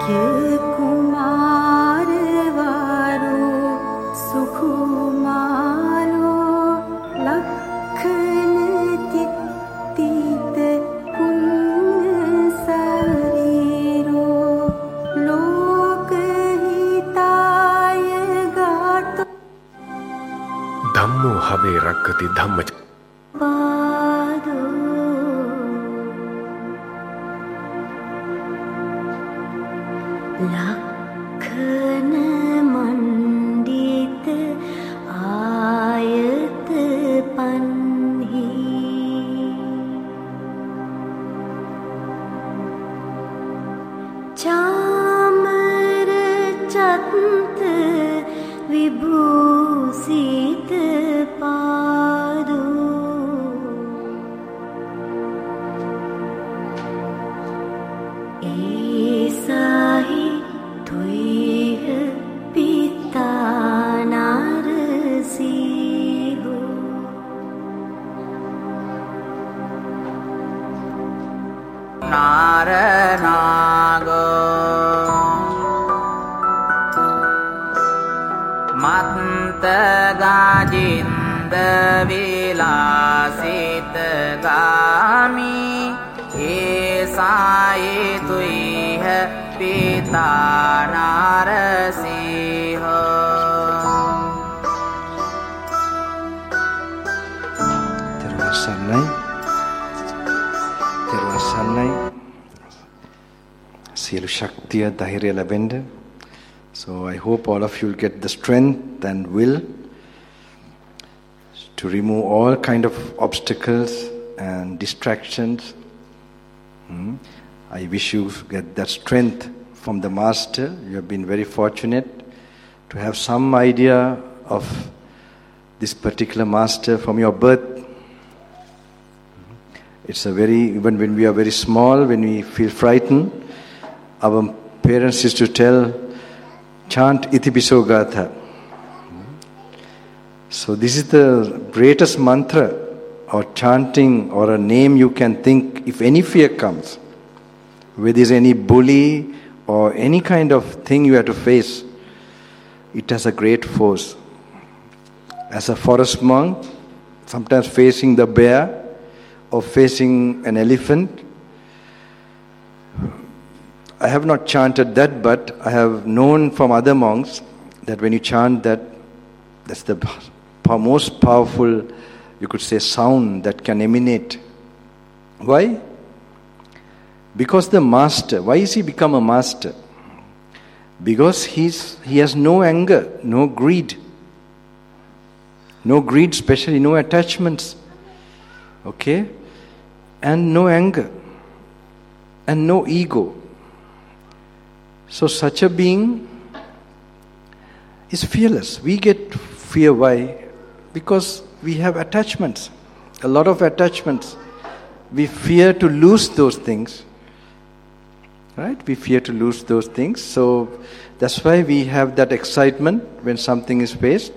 धम्मो हवे रक्कति धम्म लखन मंडित आयत पन्ही चामर चंत विभूषित पादो ऐसा ही तुय्य पिता नारसिंहो नारनागो मत्त गाजिंद विलासित गामी ऐसाई तुय्य पिता नारसिंह Terwasanai sielu shaktiya dhairya labenda. So I hope all of you will get the strength and will to remove all kind of obstacles and distractions. I wish you get that strength from the Master. You have been very fortunate to have some idea of this particular Master from your birth. It's even when we are very small, when we feel frightened, our parents used to tell, chant Iti Piso Gatha. So this is the greatest mantra or chanting or a name you can think if any fear comes. Where there's any bully or any kind of thing you have to face, it has a great force. As a forest monk, sometimes facing the bear or facing an elephant, I have not chanted that, but I have known from other monks that when you chant that, that's the most powerful, you could say, sound that can emanate. Why? Because the Master, why is he become a Master? Because he has no anger, no greed. No greed, especially no attachments. Okay? And no anger. And no ego. So such a being is fearless. We get fear, why? Because we have attachments. A lot of attachments. We fear to lose those things. Right? We fear to lose those things. So that's why we have that excitement when something is faced.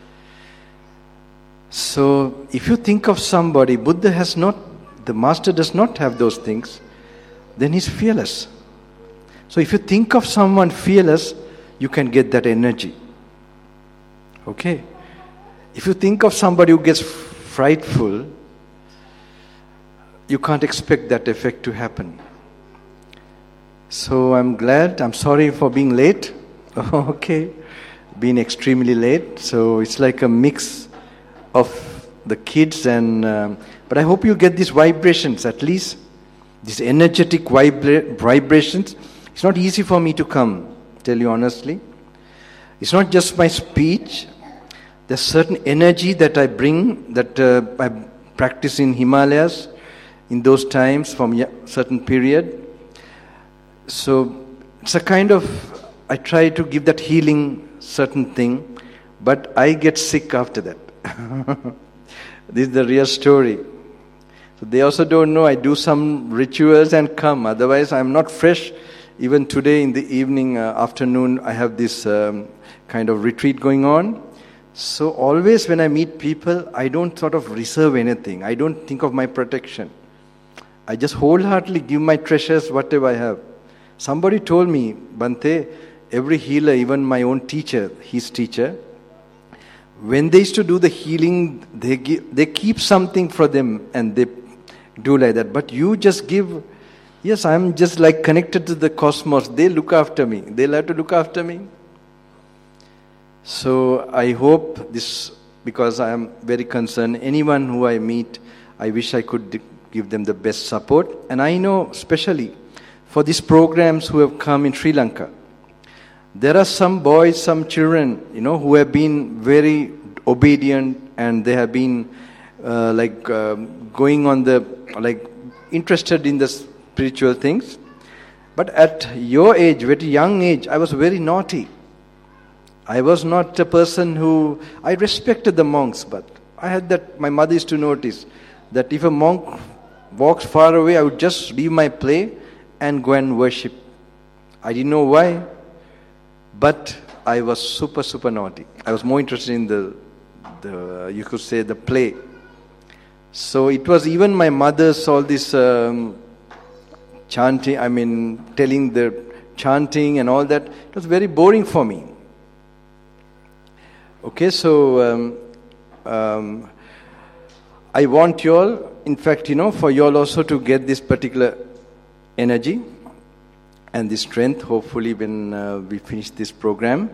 So if you think of somebody, Buddha has not, the Master does not have those things, then he's fearless. So if you think of someone fearless, you can get that energy. Okay? If you think of somebody who gets frightful, you can't expect that effect to happen. So I'm sorry for being late. Okay? Being extremely late. So it's like a mix of the kids and... but I hope you get these vibrations at least. These energetic vibrations. It's not easy for me to come, tell you honestly. It's not just my speech. There's certain energy that I bring, that I practice in Himalayas in those times from a certain period. So it's a kind of, I try to give that healing certain thing, but I get sick after that. This is the real story. So they also don't know I do some rituals and come. Otherwise I'm not fresh. Even today in the evening, afternoon, I have this kind of retreat going on. So always when I meet people, I don't sort of reserve anything. I don't think of my protection. I just wholeheartedly give my treasures, whatever I have. Somebody told me, Bante, every healer, even my own teacher, his teacher, when they used to do the healing, they keep something for them and they do like that. But you just give, yes, I'm just like connected to the cosmos. They look after me. They like to look after me. So I hope this, because I am very concerned, anyone who I meet, I wish I could give them the best support. And I know especially for these programs who have come in Sri Lanka, there are some boys, some children, who have been very obedient and they have been going on interested in the spiritual things. But at your age, very young age, I was very naughty. I was not a person who, I respected the monks, but I had that, my mother used to notice that if a monk walks far away, I would just leave my play and go and worship. I didn't know why, but I was super naughty. I was more interested in the you could say the play. So it was even my mother's all this chanting, telling the chanting and all that. It was very boring for me. Okay, so I want you all, in fact, for you all also to get this particular energy and this strength, hopefully when we finish this program.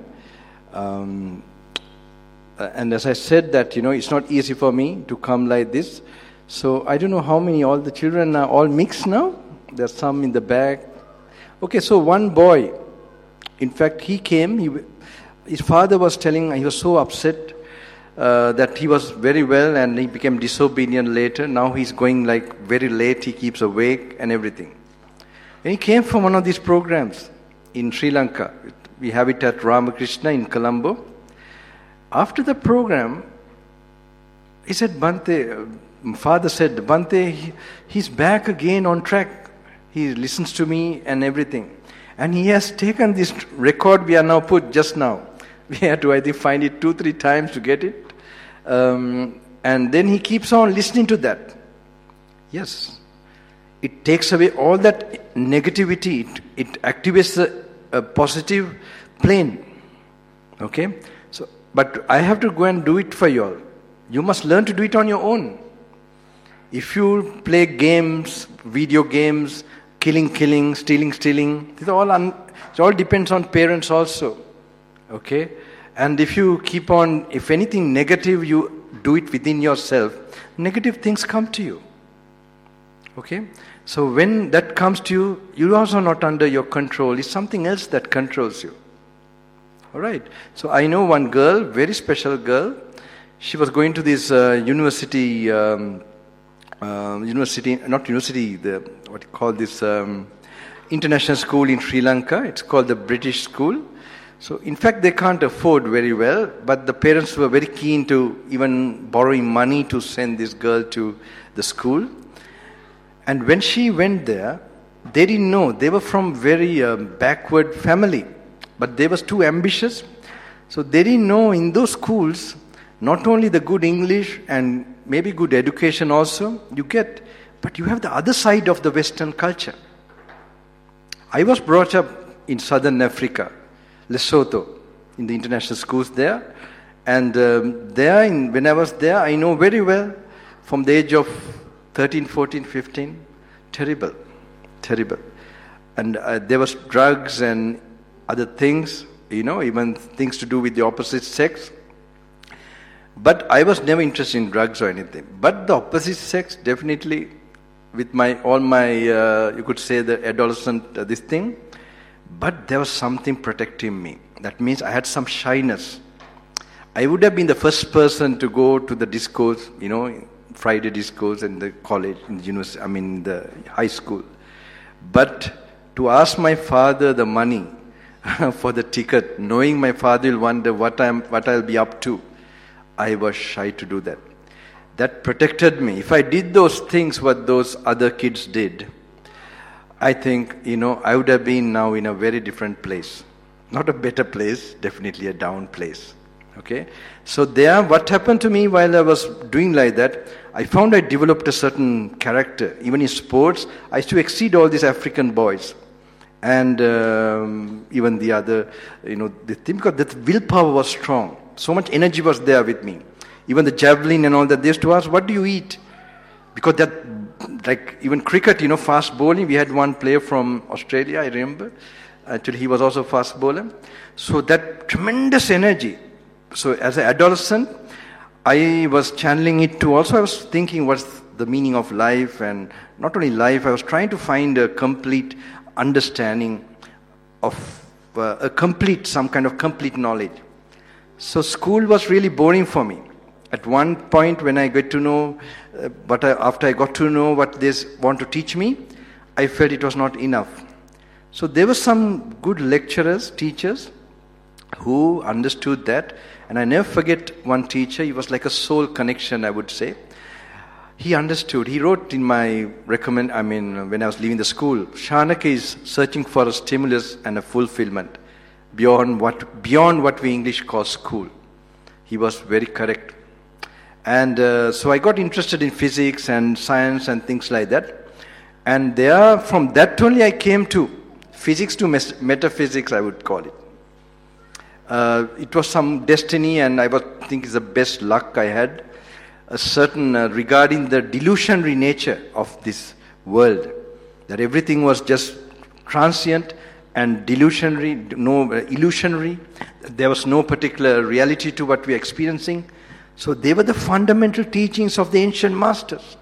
And as I said that, it's not easy for me to come like this. So I don't know how many, all the children are all mixed now. There's some in the back. Okay, so one boy, in fact, he came, his father was telling, he was so upset that he was very well and he became disobedient later. Now he's going very late, he keeps awake and everything. And he came from one of these programs in Sri Lanka. We have it at Ramakrishna in Colombo. After the program, he said, Bante, father said, Bante, he's back again on track. He listens to me and everything. And he has taken this record we are now put just now. We had to, I think, find it 2-3 times to get it. And then he keeps on listening to that. Yes. It takes away all that negativity. It activates a positive plane. Okay? So, but I have to go and do it for you all. You must learn to do it on your own. If you play games, video games, killing, stealing, it all depends on parents also. Okay? And if you keep on, if anything negative, you do it within yourself, negative things come to you. Okay? So when that comes to you, you're also not under your control. It's something else that controls you. Alright? So I know one girl, very special girl. She was going to this international school in Sri Lanka. It's called the British School. So in fact they can't afford very well, but the parents were very keen to even borrowing money to send this girl to the school. And when she went there, they didn't know. They were from very backward family, but they was too ambitious. So they didn't know in those schools, not only the good English and maybe good education also you get, but you have the other side of the Western culture. I was brought up in Southern Africa, Lesotho, in the international schools there. And when I was there, I know very well, from the age of 13, 14, 15, terrible. And there was drugs and other things, even things to do with the opposite sex. But I was never interested in drugs or anything. But the opposite sex, definitely, with you could say the adolescent, this thing. But there was something protecting me. That means I had some shyness. I would have been the first person to go to the discos, Friday discos in the college, in the university, in the high school. But to ask my father the money for the ticket, knowing my father will wonder what I'll be up to, I was shy to do that. That protected me. If I did those things what those other kids did, I think, I would have been now in a very different place. Not a better place, definitely a down place. Okay? So what happened to me while I was doing like that, I found I developed a certain character. Even in sports, I used to exceed all these African boys. and even the other, the thing, because that willpower was strong. So much energy was there with me. Even the javelin and all that, they used to ask, what do you eat? Because that, like even cricket, fast bowling, we had one player from Australia, I remember. Actually, he was also a fast bowler. So that tremendous energy. So as an adolescent, I was channeling it too. Also, I was thinking what's the meaning of life, and not only life, I was trying to find a complete understanding of some kind of complete knowledge. So school was really boring for me. At one point when I get to know, after I got to know what they want to teach me, I felt it was not enough. So there were some good lecturers, teachers, who understood that. And I never forget one teacher, he was like a soul connection, I would say. He understood. He wrote in my when I was leaving the school, Shanaka is searching for a stimulus and a fulfillment beyond what we English call school. He was very correct. And so I got interested in physics and science and things like that. And from that only I came to physics to metaphysics, I would call it. It was some destiny, and I think it's the best luck I had. A certain regarding the delusionary nature of this world, that everything was just transient and illusionary. There was no particular reality to what we are experiencing. So they were the fundamental teachings of the ancient masters,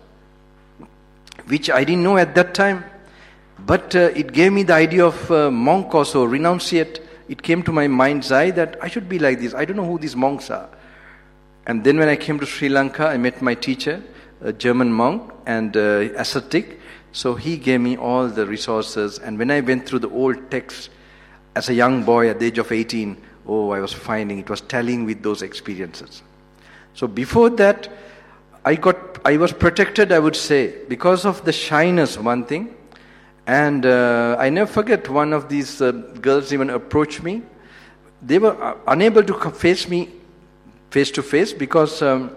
which I didn't know at that time. But it gave me the idea of monk also, renunciate. It came to my mind's eye that I should be like this. I don't know who these monks are. And then when I came to Sri Lanka, I met my teacher, a German monk and ascetic. So he gave me all the resources. And when I went through the old texts as a young boy at the age of 18, I was finding it was tallying with those experiences. So before that, I was protected, I would say, because of the shyness, one thing. And I never forget, one of these girls even approached me. They were unable to face me face to face because I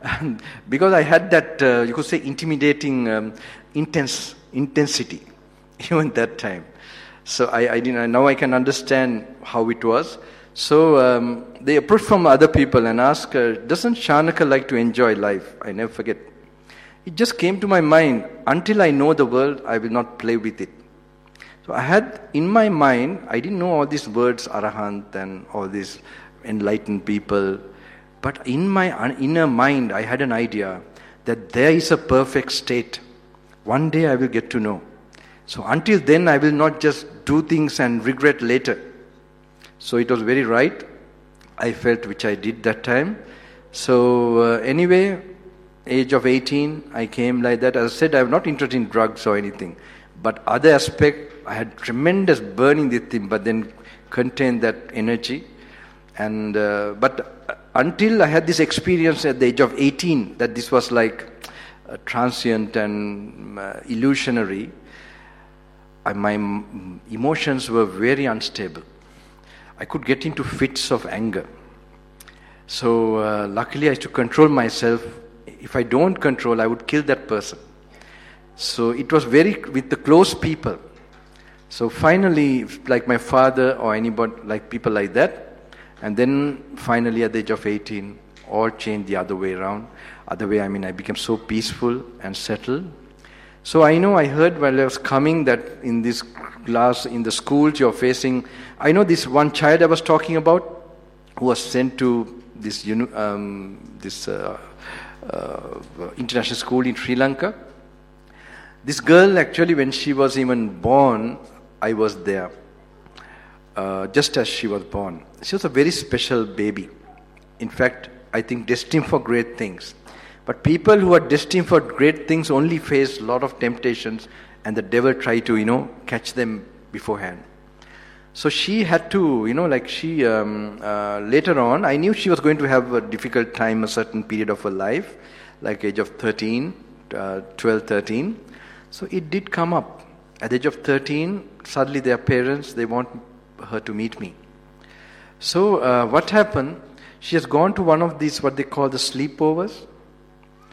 had that, you could say, intimidating intensity, even that time. So I didn't. Now I can understand how it was. So they approached from other people and asked, doesn't Shanaka like to enjoy life? I never forget. It just came to my mind, until I know the world, I will not play with it. So I had in my mind, I didn't know all these words, Arahant and all these enlightened people. But in my inner mind, I had an idea that there is a perfect state. One day I will get to know. So until then, I will not just do things and regret later. So it was very right, I felt, which I did that time. So anyway, age of 18, I came like that. As I said, I'm not interested in drugs or anything. But other aspect, I had tremendous burning this thing, but then contained that energy. And but until I had this experience at the age of 18, that this was like transient and illusionary, my emotions were very unstable. I could get into fits of anger. So luckily I had to control myself. If I don't control, I would kill that person. So it was with the close people. So finally, like my father or anybody, like people like that. And then finally at the age of 18, all changed the other way around. Other way, I became so peaceful and settled. So I heard while I was coming that in this class, in the schools you're facing, I know this one child I was talking about who was sent to this international school in Sri Lanka. This girl, actually, when she was even born, I was there, just as she was born. She was a very special baby. In fact, I think destined for great things. But people who are destined for great things only face a lot of temptations, and the devil try to, catch them beforehand. So she had to, later on, I knew she was going to have a difficult time, a certain period of her life, like age of 13, 12, 13. So it did come up. At the age of 13, suddenly their parents, they want her to meet me. So what happened, she has gone to one of these, what they call the sleepovers.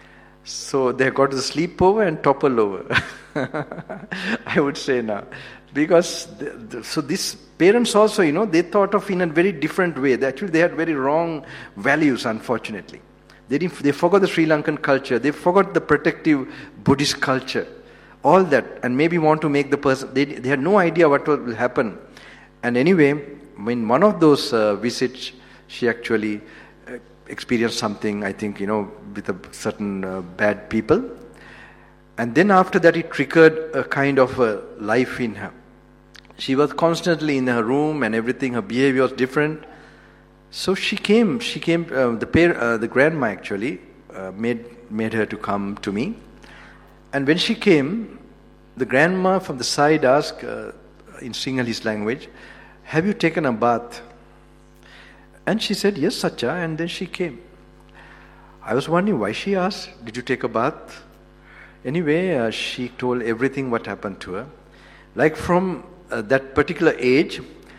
So they got to the sleepover and topple over. I would say now. Because, so these parents also, they thought of in a very different way. They had very wrong values, unfortunately. They forgot the Sri Lankan culture. They forgot the protective Buddhist culture. All that. And maybe want to make the person, they had no idea what will happen. And anyway, in one of those visits, she actually experienced something, I think, with a certain bad people. And then after that, it triggered a kind of a life in her. She was constantly in her room and everything. Her behavior was different. So she came. The grandma actually made her to come to me. And when she came, the grandma from the side asked in Sinhalese language, "Have you taken a bath?" And she said, "Yes, Sacha." And then she came. I was wondering why she asked, "Did you take a bath?" Anyway, she told everything what happened to her. Like from that particular age,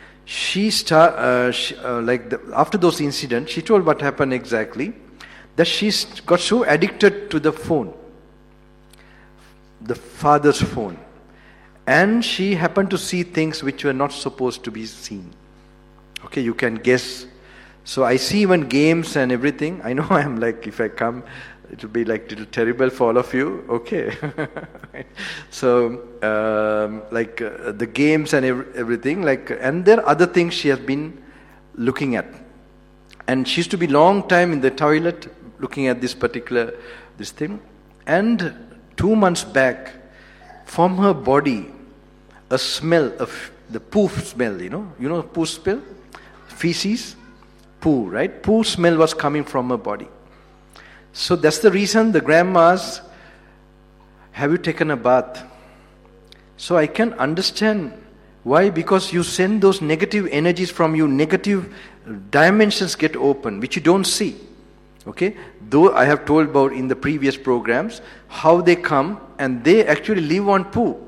after those incidents, she told what happened exactly, that she got so addicted to the phone, the father's phone, and she happened to see things which were not supposed to be seen. Okay, you can guess. So I see even games and everything. I know I'm like, if I come, it will be like little terrible for all of you. Okay. So, the games and everything, and there are other things she has been looking at. And she used to be long time in the toilet looking at this thing. And 2 months back, from her body, a smell of the poo smell, poo smell? Feces? Poo, right? Poo smell was coming from her body. So that's the reason the grandma asked, "Have you taken a bath?" So I can understand why, because you send those negative energies from you, negative dimensions get open, which you don't see. Okay? Though I have told about in the previous programs, how they come and they actually live on poo.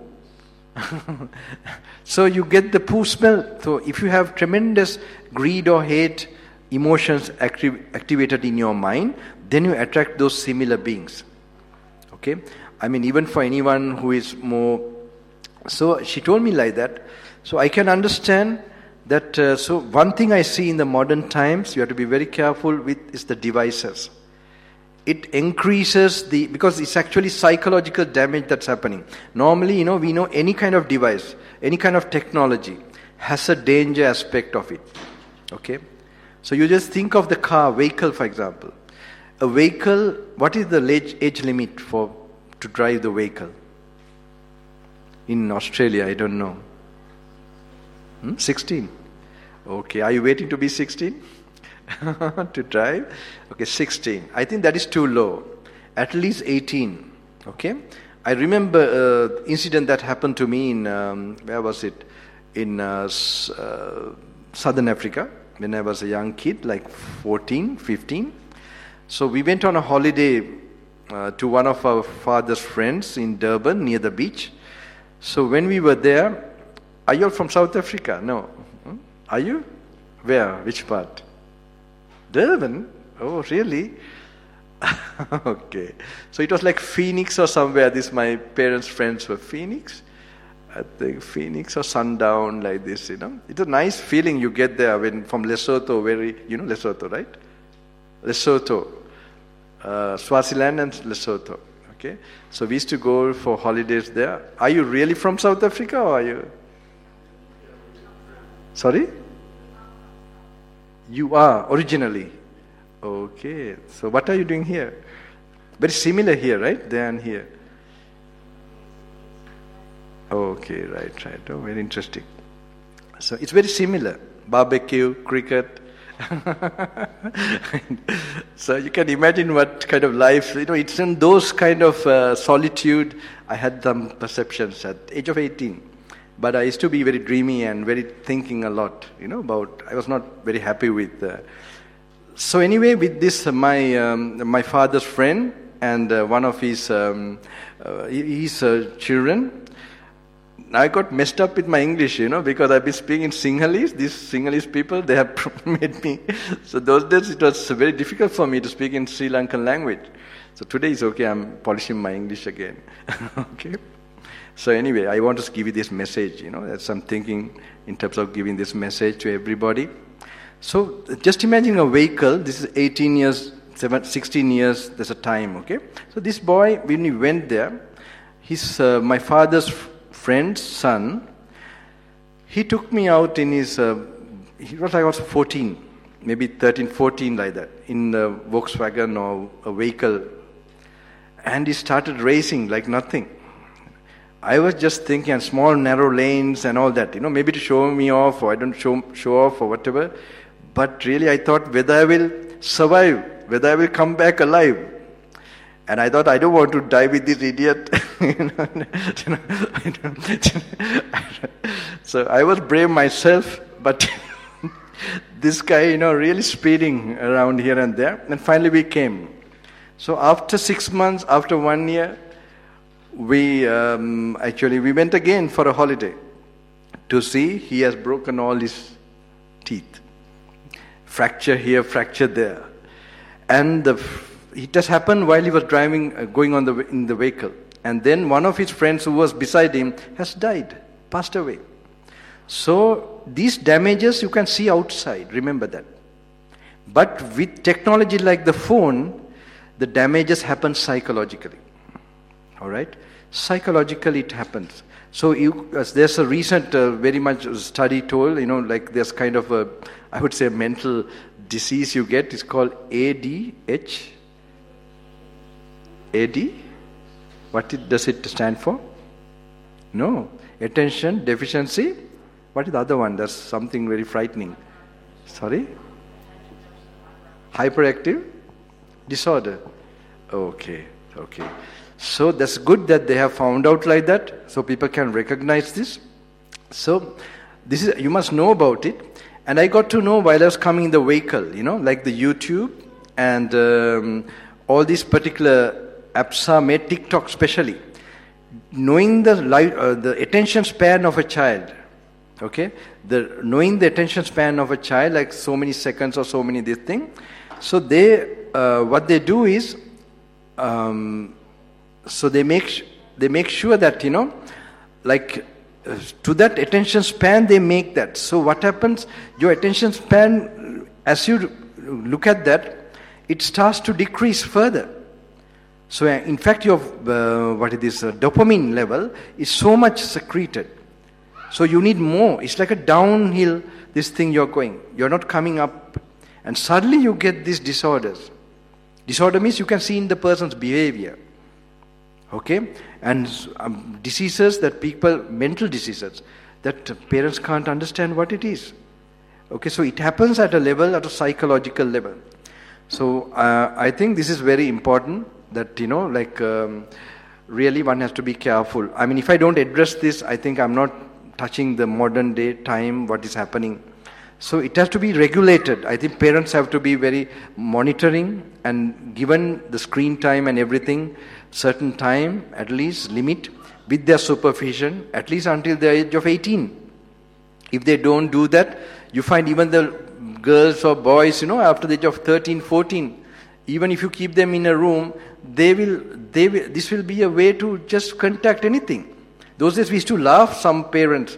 So you get the poo smell. So if you have tremendous greed or hate emotions activated in your mind, then you attract those similar beings. Okay? I mean, even for anyone who is more... So she told me like that. So I can understand that... so one thing I see in the modern times, you have to be very careful with, is the devices. It increases because it's actually psychological damage that's happening. Normally, we know any kind of device, any kind of technology has a danger aspect of it. Okay? So you just think of the vehicle, for example. A vehicle, what is the age limit to drive the vehicle? In Australia, I don't know. 16. Okay, are you waiting to be 16? To drive? Okay, 16. I think that is too low. At least 18. Okay? I remember an incident that happened to me in, where was it? In Southern Africa, when I was a young kid, like 14, 15. So we went on a holiday to one of our father's friends in Durban, near the beach. So when we were there, are you all from South Africa? No. Are you? Where? Which part? Durban? Oh, really? Okay. So it was like Phoenix or somewhere. My parents' friends were Phoenix. I think Phoenix or Sundown, like this, It's a nice feeling you get there when from Lesotho, Lesotho, right? Lesotho. Swaziland and Lesotho. Okay? So we used to go for holidays there. Are you really from South Africa or are you? Sorry? You are originally. Okay. So what are you doing here? Very similar here, right? There and here. Okay, right. Oh, very interesting. So it's very similar. Barbecue, cricket. So you can imagine what kind of life, it's in those kind of solitude. I had some perceptions at the age of 18. But I used to be very dreamy and very thinking a lot, about, I was not very happy with. So anyway, with this, my father's friend and one of his children, I got messed up with my English, because I've been speaking Sinhalese. These Sinhalese people, they have made me. So those days it was very difficult for me to speak in Sri Lankan language. So today it's okay, I'm polishing my English again. Okay. So anyway, I want to give you this message, that's I'm thinking in terms of giving this message to everybody. So just imagine a vehicle, this is 18 years, 16 years, there's a time, okay? So this boy, when he went there, he's my father's friend's son. He took me out in his, I was 14, maybe 13, 14 like that, in the Volkswagen or a vehicle. And he started racing like nothing. I was just thinking, small narrow lanes and all that, maybe to show me off, or I don't show off or whatever. But really I thought whether I will survive, whether I will come back alive. And I thought, I don't want to die with this idiot. So I was brave myself, but this guy, really speeding around here and there. And finally we came. So after 6 months, after 1 year, we went again for a holiday to see he has broken all his teeth. Fracture here, fracture there. And it just happened while he was driving, going in the vehicle. And then one of his friends who was beside him has died, passed away. So these damages you can see outside, remember that. But with technology like the phone, the damages happen psychologically. All right? Psychologically it happens. So there's a recent, very much study told, like there's kind of a, I would say, a mental disease you get. It's called ADH. AD? What does it stand for? No. Attention deficiency. What is the other one? That's something very frightening. Sorry? Hyperactive disorder. Okay. So that's good that they have found out like that, so people can recognize this. So this is, you must know about it. And I got to know while I was coming in the vehicle, like the YouTube and all these particular apps are made, TikTok especially. Knowing the attention span of a child, okay? Knowing the attention span of a child, like so many seconds or so many this thing. So they, what they do is, so they make sure that, to that attention span they make that. So what happens, your attention span, as you look at that, it starts to decrease further. So in fact your, dopamine level is so much secreted. So you need more. It's like a downhill, this thing you're going. You're not coming up. And suddenly you get these disorders. Disorder means you can see in the person's behavior. Okay? And diseases that mental diseases, that parents can't understand what it is. Okay, so it happens at a psychological level. So I think this is very important that, really one has to be careful. I mean, if I don't address this, I think I'm not touching the modern day time, what is happening. So it has to be regulated. I think parents have to be very monitoring and given the screen time and everything, certain time, at least limit, with their supervision, at least until the age of 18. If they don't do that, you find even the girls or boys, after the age of 13, 14, even if you keep them in a room, this will be a way to just contact anything. Those days we used to laugh, some parents,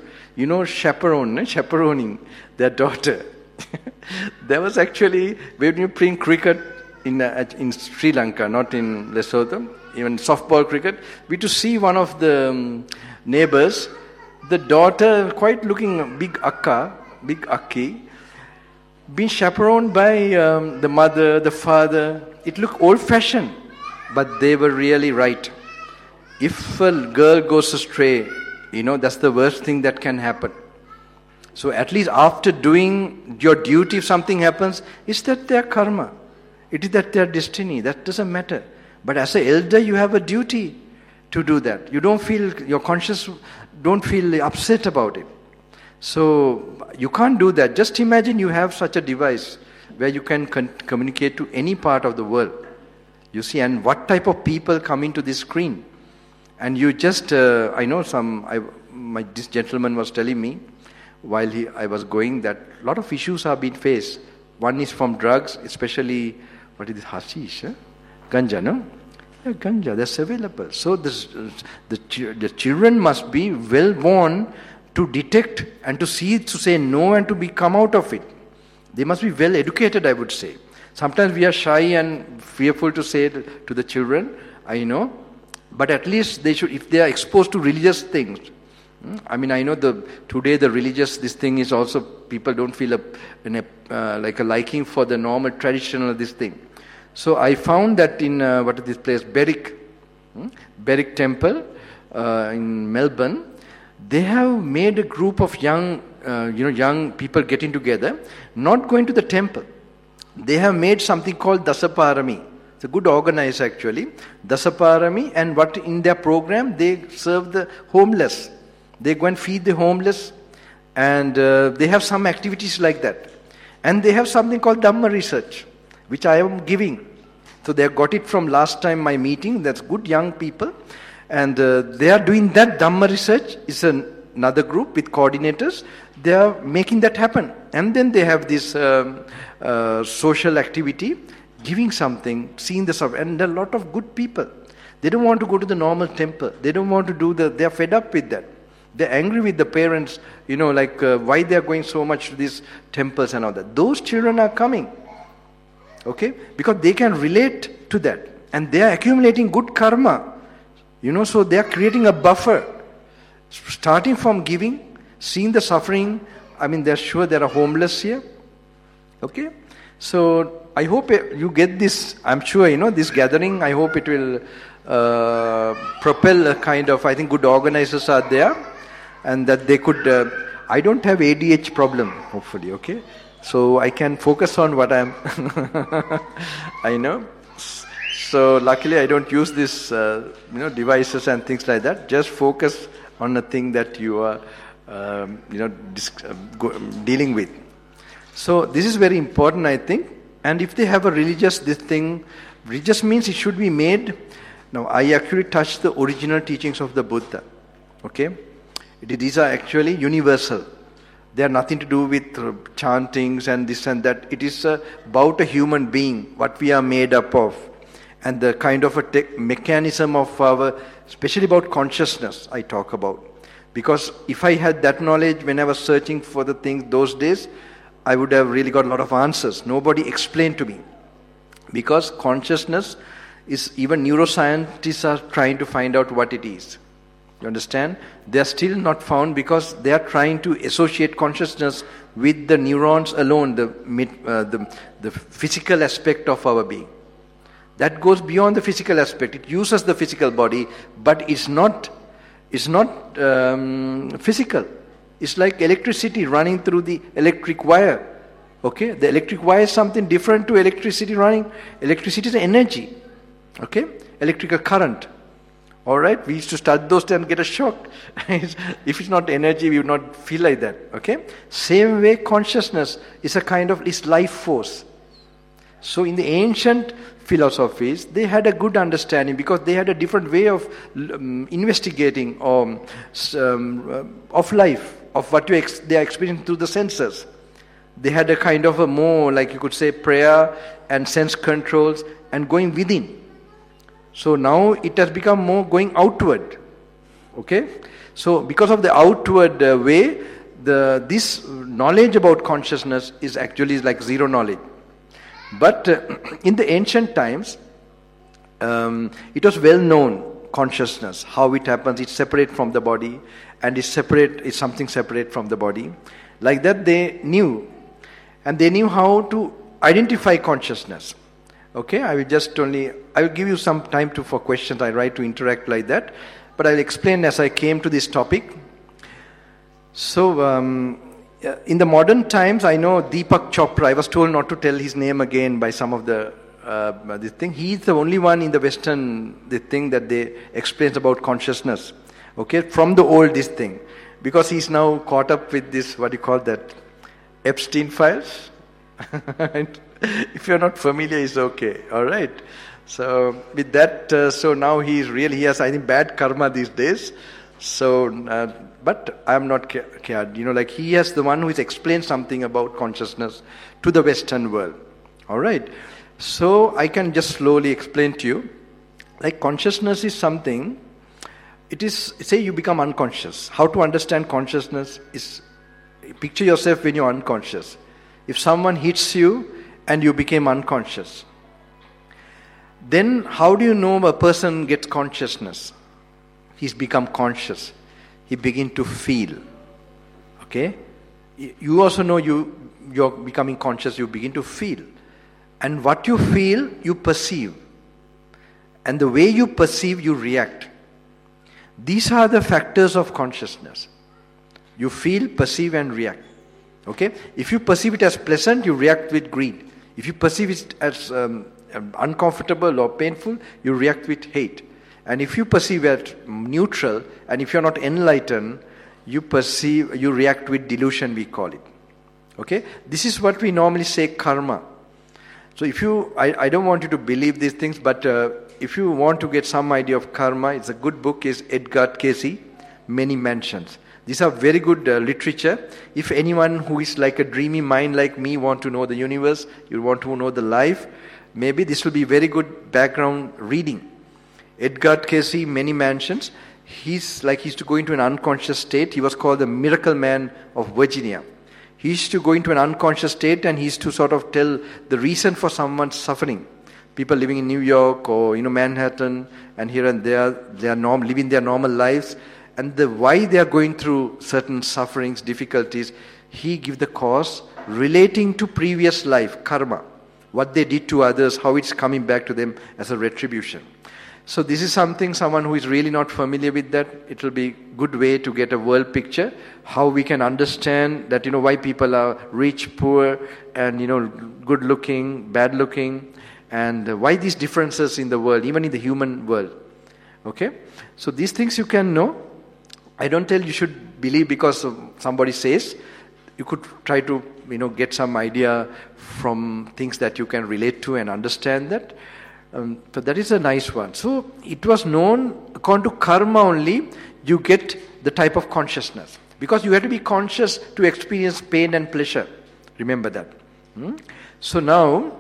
chaperoning their daughter. There was actually, when you playing cricket in Sri Lanka, not in Lesotho, even softball cricket, we used to see one of the neighbors, the daughter, quite looking big Akki, being chaperoned by the mother, the father. It looked old-fashioned, but they were really right. If a girl goes astray, that's the worst thing that can happen. So at least after doing your duty, if something happens, it's that their karma. It is that their destiny. That doesn't matter. But as an elder, you have a duty to do that. You don't feel, your conscience don't feel upset about it. So you can't do that. Just imagine you have such a device where you can communicate to any part of the world. You see, and what type of people come into this screen. And you just, I know this gentleman was telling me while I was going that a lot of issues are being faced. One is from drugs, especially, what is this, hashish, ganja, no? Yeah, ganja, that's available. So the children must be well born to detect and to see, to say no and to come out of it. They must be well educated, I would say. Sometimes we are shy and fearful to say it to the children, I know, but at least they should, if they are exposed to religious things. I mean, I know today the religious, this thing is also, people don't feel like a liking for the normal traditional this thing. So I found that in, what is this place, Berwick Temple in Melbourne, they have made a group of young people getting together, not going to the temple. They have made something called Dasaparami. It's a good organized actually. Dasaparami, and what in their program, they serve the homeless. They go and feed the homeless, and they have some activities like that. And they have something called Dhamma research, which I am giving. So they have got it from last time my meeting. That's good young people. And they are doing that Dhamma research. It's another group with coordinators. They are making that happen. And then they have this social activity, giving something, seeing the stuff. And there are a lot of good people. They don't want to go to the normal temple. They don't want to do they are fed up with that. They're angry with the parents, why they are going so much to these temples and all that. Those children are coming. Okay? Because they can relate to that. And they are accumulating good karma. So they are creating a buffer. Starting from giving, seeing the suffering. I mean, they're sure there are homeless here. Okay? So I hope you get this. I'm sure, this gathering, I hope it will propel a kind of, I think good organizers are there. And that they could, I don't have ADH problem, hopefully, okay? So I can focus on what I'm, I know. So luckily I don't use this, devices and things like that. Just focus on the thing that you are, dealing with. So this is very important, I think. And if they have a religious religious means it should be made. Now I actually touched the original teachings of the Buddha, okay? These are actually universal. They are nothing to do with chantings and this and that. It is about a human being, what we are made up of. And the kind of a mechanism of especially about consciousness I talk about. Because if I had that knowledge when I was searching for the things those days, I would have really got a lot of answers. Nobody explained to me. Because consciousness is, even neuroscientists are trying to find out what it is. You understand? They are still not found because they are trying to associate consciousness with the neurons alone, the physical aspect of our being. That goes beyond the physical aspect. It uses the physical body, but it's not physical. It's like electricity running through the electric wire. Okay? The electric wire is something different to electricity running. Electricity is energy. Okay? Electrical current. Alright, we used to start those and get a shock. If it's not energy, we would not feel like that. Okay? Same way, consciousness is a kind of life force. So in the ancient philosophies, they had a good understanding because they had a different way of investigating of life, of what they are experiencing through the senses. They had a kind of a more, like you could say, prayer and sense controls and going within. So now it has become more going outward. Okay? So because of the outward way, this knowledge about consciousness is actually like zero knowledge. But in the ancient times, it was well known, consciousness, how it happens. It's separate from the body, and it's something separate from the body. Like that they knew. And they knew how to identify consciousness. Okay, I will give you some time for questions. I try to interact like that, but I'll explain as I came to this topic. So, in the modern times, I know Deepak Chopra. I was told not to tell his name again by some of this thing. He's the only one in the Western thing that they explains about consciousness. Okay, from the old this thing, because he's now caught up with this. What do you call that? Epstein files. If you're not familiar, it's okay. All right. So with that, so now he has, I think, bad karma these days. So, but I'm not cared. Like he has the one who has explained something about consciousness to the Western world. All right. So I can just slowly explain to you like consciousness is something, it is, say you become unconscious. How to understand consciousness is, picture yourself when you're unconscious. If someone hits you and you became unconscious, then how do you know a person gets consciousness? He's become conscious. He begin to feel. Okay? You also know you're becoming conscious, you begin to feel. And what you feel, you perceive. And the way you perceive, you react. These are the factors of consciousness. You feel, perceive and react. Okay? If you perceive it as pleasant, you react with greed. If you perceive it as uncomfortable or painful, you react with hate. And if you perceive it neutral, and if you're not enlightened, you react with delusion, we call it. Okay? This is what we normally say karma. So if I don't want you to believe these things, but if you want to get some idea of karma, it's a good book, is Edgar Cayce, Many Mansions. These are very good literature. If anyone who is like a dreamy mind like me want to know the universe, you want to know the life, maybe this will be very good background reading. Edgar Cayce, Many Mansions. He's to go into an unconscious state. He was called the miracle man of Virginia. He used to go into an unconscious state and he used to sort of tell the reason for someone's suffering. People living in New York or Manhattan and here and there, they are living their normal lives, and why they are going through certain sufferings, difficulties, he gives the cause relating to previous life, karma, what they did to others, how it's coming back to them as a retribution. So this is someone who is really not familiar with that, it will be a good way to get a world picture, how we can understand that, why people are rich, poor, and, good looking, bad looking, and why these differences in the world, even in the human world. Okay? So these things you can know. I don't tell you should believe because somebody says. You could try to, get some idea from things that you can relate to and understand that. But that is a nice one. So it was known, according to karma only, you get the type of consciousness. Because you have to be conscious to experience pain and pleasure. Remember that. So now,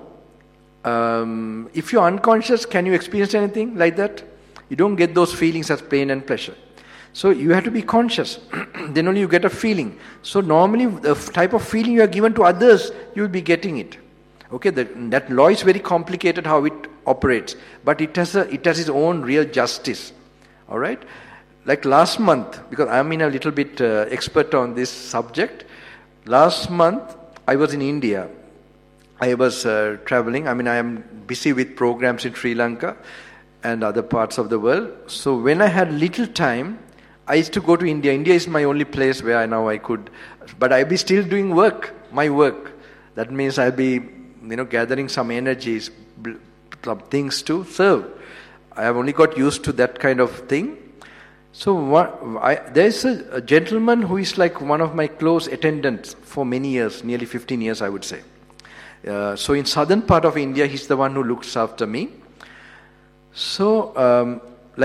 if you're unconscious, can you experience anything like that? You don't get those feelings as pain and pleasure. So you have to be conscious. Then only you get a feeling. So normally the type of feeling you are given to others, you will be getting it. Okay, that law is very complicated how it operates, but it has its own real justice. All right, like last month, because I'm in a little bit expert on this subject. Last month I was in India. I was traveling. I am busy with programs in Sri Lanka and other parts of the world. So when I had little time, I used to go to India. India is my only place where I could, but I'll be still doing my work. That means I'll be, gathering some energies, some things to serve. I have only got used to that kind of thing. So there is a gentleman who is like one of my close attendants for many years, nearly 15 years I would say. So in southern part of India, he's the one who looks after me. So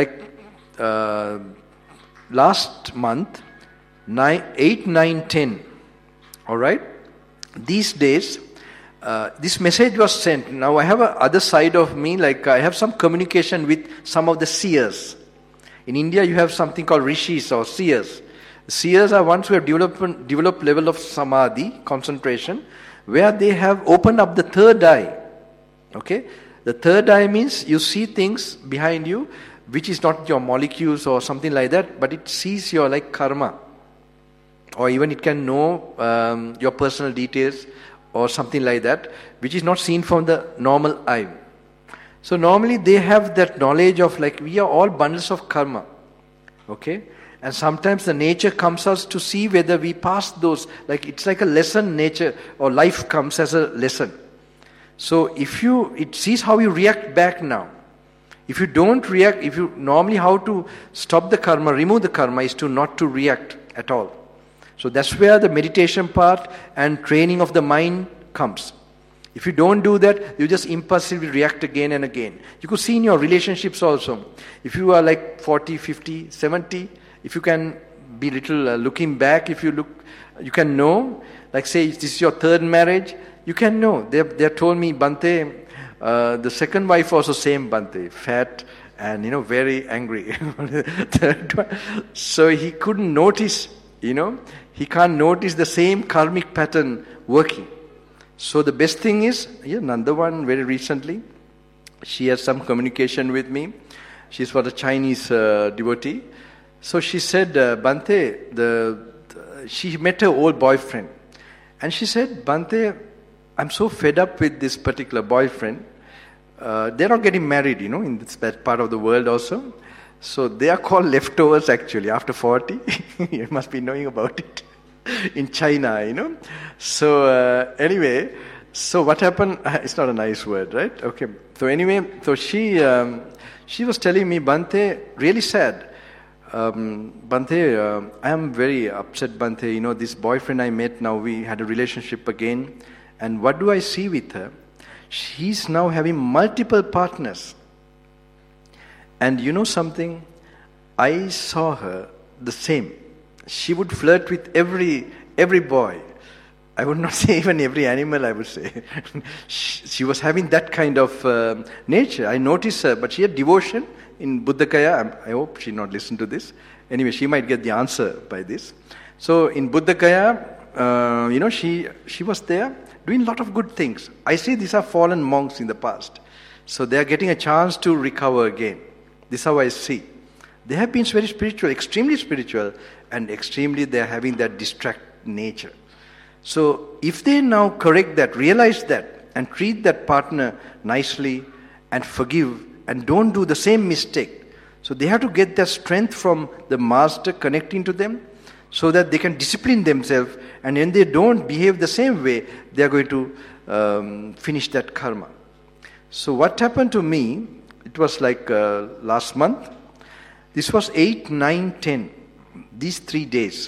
last month, 8, 9, 10, all right, these days, this message was sent. Now I have a other side of me, like I have some communication with some of the seers. In India you have something called rishis or seers. Seers are ones who have developed level of samadhi, concentration, where they have opened up the third eye. Okay? The third eye means you see things behind you, which is not your molecules or something like that, but it sees your like karma. Or even it can know your personal details or something like that, which is not seen from the normal eye. So normally they have that knowledge of like we are all bundles of karma. Okay? And sometimes the nature comes us to see whether we pass those, like it's like a lesson, nature or life comes as a lesson. So it sees how you react back now. If you don't react, normally how to stop the karma, remove the karma is to not to react at all. So that's where the meditation part and training of the mind comes. If you don't do that, you just impulsively react again and again. You could see in your relationships also. If you are like 40, 50, 70, if you can be little looking back, if you look, you can know, like say this is your third marriage, you can know. They told me, Bante, the second wife also same Bante, fat and, very angry. So he couldn't notice, he can't notice the same karmic pattern working. So the best thing is, Nanda one very recently, she has some communication with me. She's for the Chinese devotee. So she said, Bhante, she met her old boyfriend. And she said, Bhante, I'm so fed up with this particular boyfriend. They're not getting married, in that part of the world also. So they are called leftovers actually, after 40. You must be knowing about it. In China, So anyway, so what happened? It's not a nice word, right? Okay. So anyway, so she was telling me, Bhante, really sad. Bhante, I am very upset, Bhante. This boyfriend I met now, we had a relationship again. And what do I see with her? She's now having multiple partners. And you know something? I saw her the same. She would flirt with every boy. I would not say even every animal, I would say. She was having that kind of nature. I noticed her, but she had devotion in Buddhagaya. I hope she not listen to this. Anyway, she might get the answer by this. So in Buddhagaya, she was there doing a lot of good things. I see these are fallen monks in the past. So they are getting a chance to recover again. This is how I see. They have been very spiritual, extremely spiritual, and extremely they are having that distract nature. So if they now correct that, realize that, and treat that partner nicely and forgive and don't do the same mistake. So they have to get their strength from the master connecting to them so that they can discipline themselves, and when they don't behave the same way, they are going to finish that karma. So what happened to me, it was like last month. This was 8, 9, 10. These 3 days.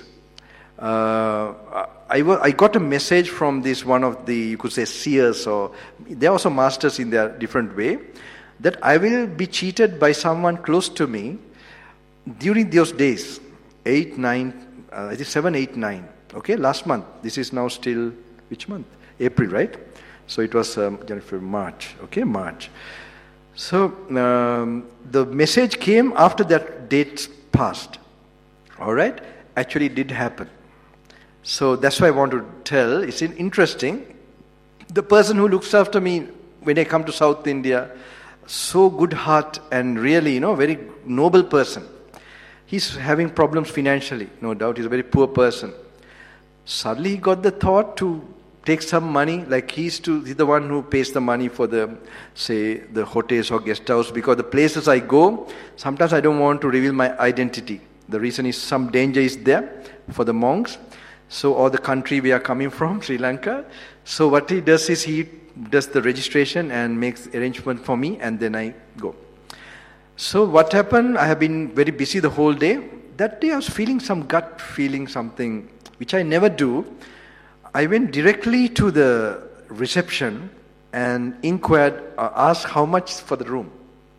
I got a message from this one of the, you could say, seers, or they are also masters in their different way, that I will be cheated by someone close to me during those days. 8, 9, I think 7, 8, 9. Okay, last month. This is now still, which month? April, right? So it was March. Okay, March. So the message came after that date passed. All right? Actually, it did happen. So that's why I want to tell. It's interesting. The person who looks after me when I come to South India, so good heart and really, very noble person. He's having problems financially, no doubt. He's a very poor person. Suddenly he got the thought to take some money, like he's the one who pays the money for the hotels or guest house, because the places I go, sometimes I don't want to reveal my identity. The reason is some danger is there for the monks. So, or the country we are coming from, Sri Lanka. So what he does is he does the registration and makes arrangement for me, and then I go. So what happened, I have been very busy the whole day. That day I was feeling some gut feeling, something which I never do. I went directly to the reception and inquired, asked how much for the room.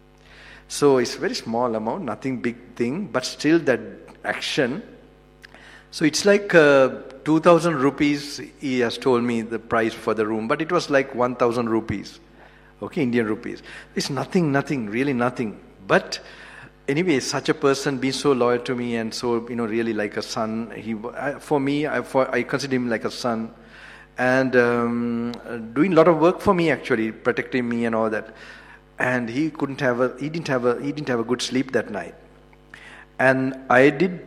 So it's a very small amount, nothing big thing, but still that action. So it's like 2,000 rupees, he has told me the price for the room, but it was like 1,000 rupees, okay, Indian rupees. It's nothing, really nothing. But anyway, such a person being so loyal to me and so, really like a son, I consider him like a son, and doing a lot of work for me actually, protecting me and all that. And he didn't have a good sleep that night. And I did.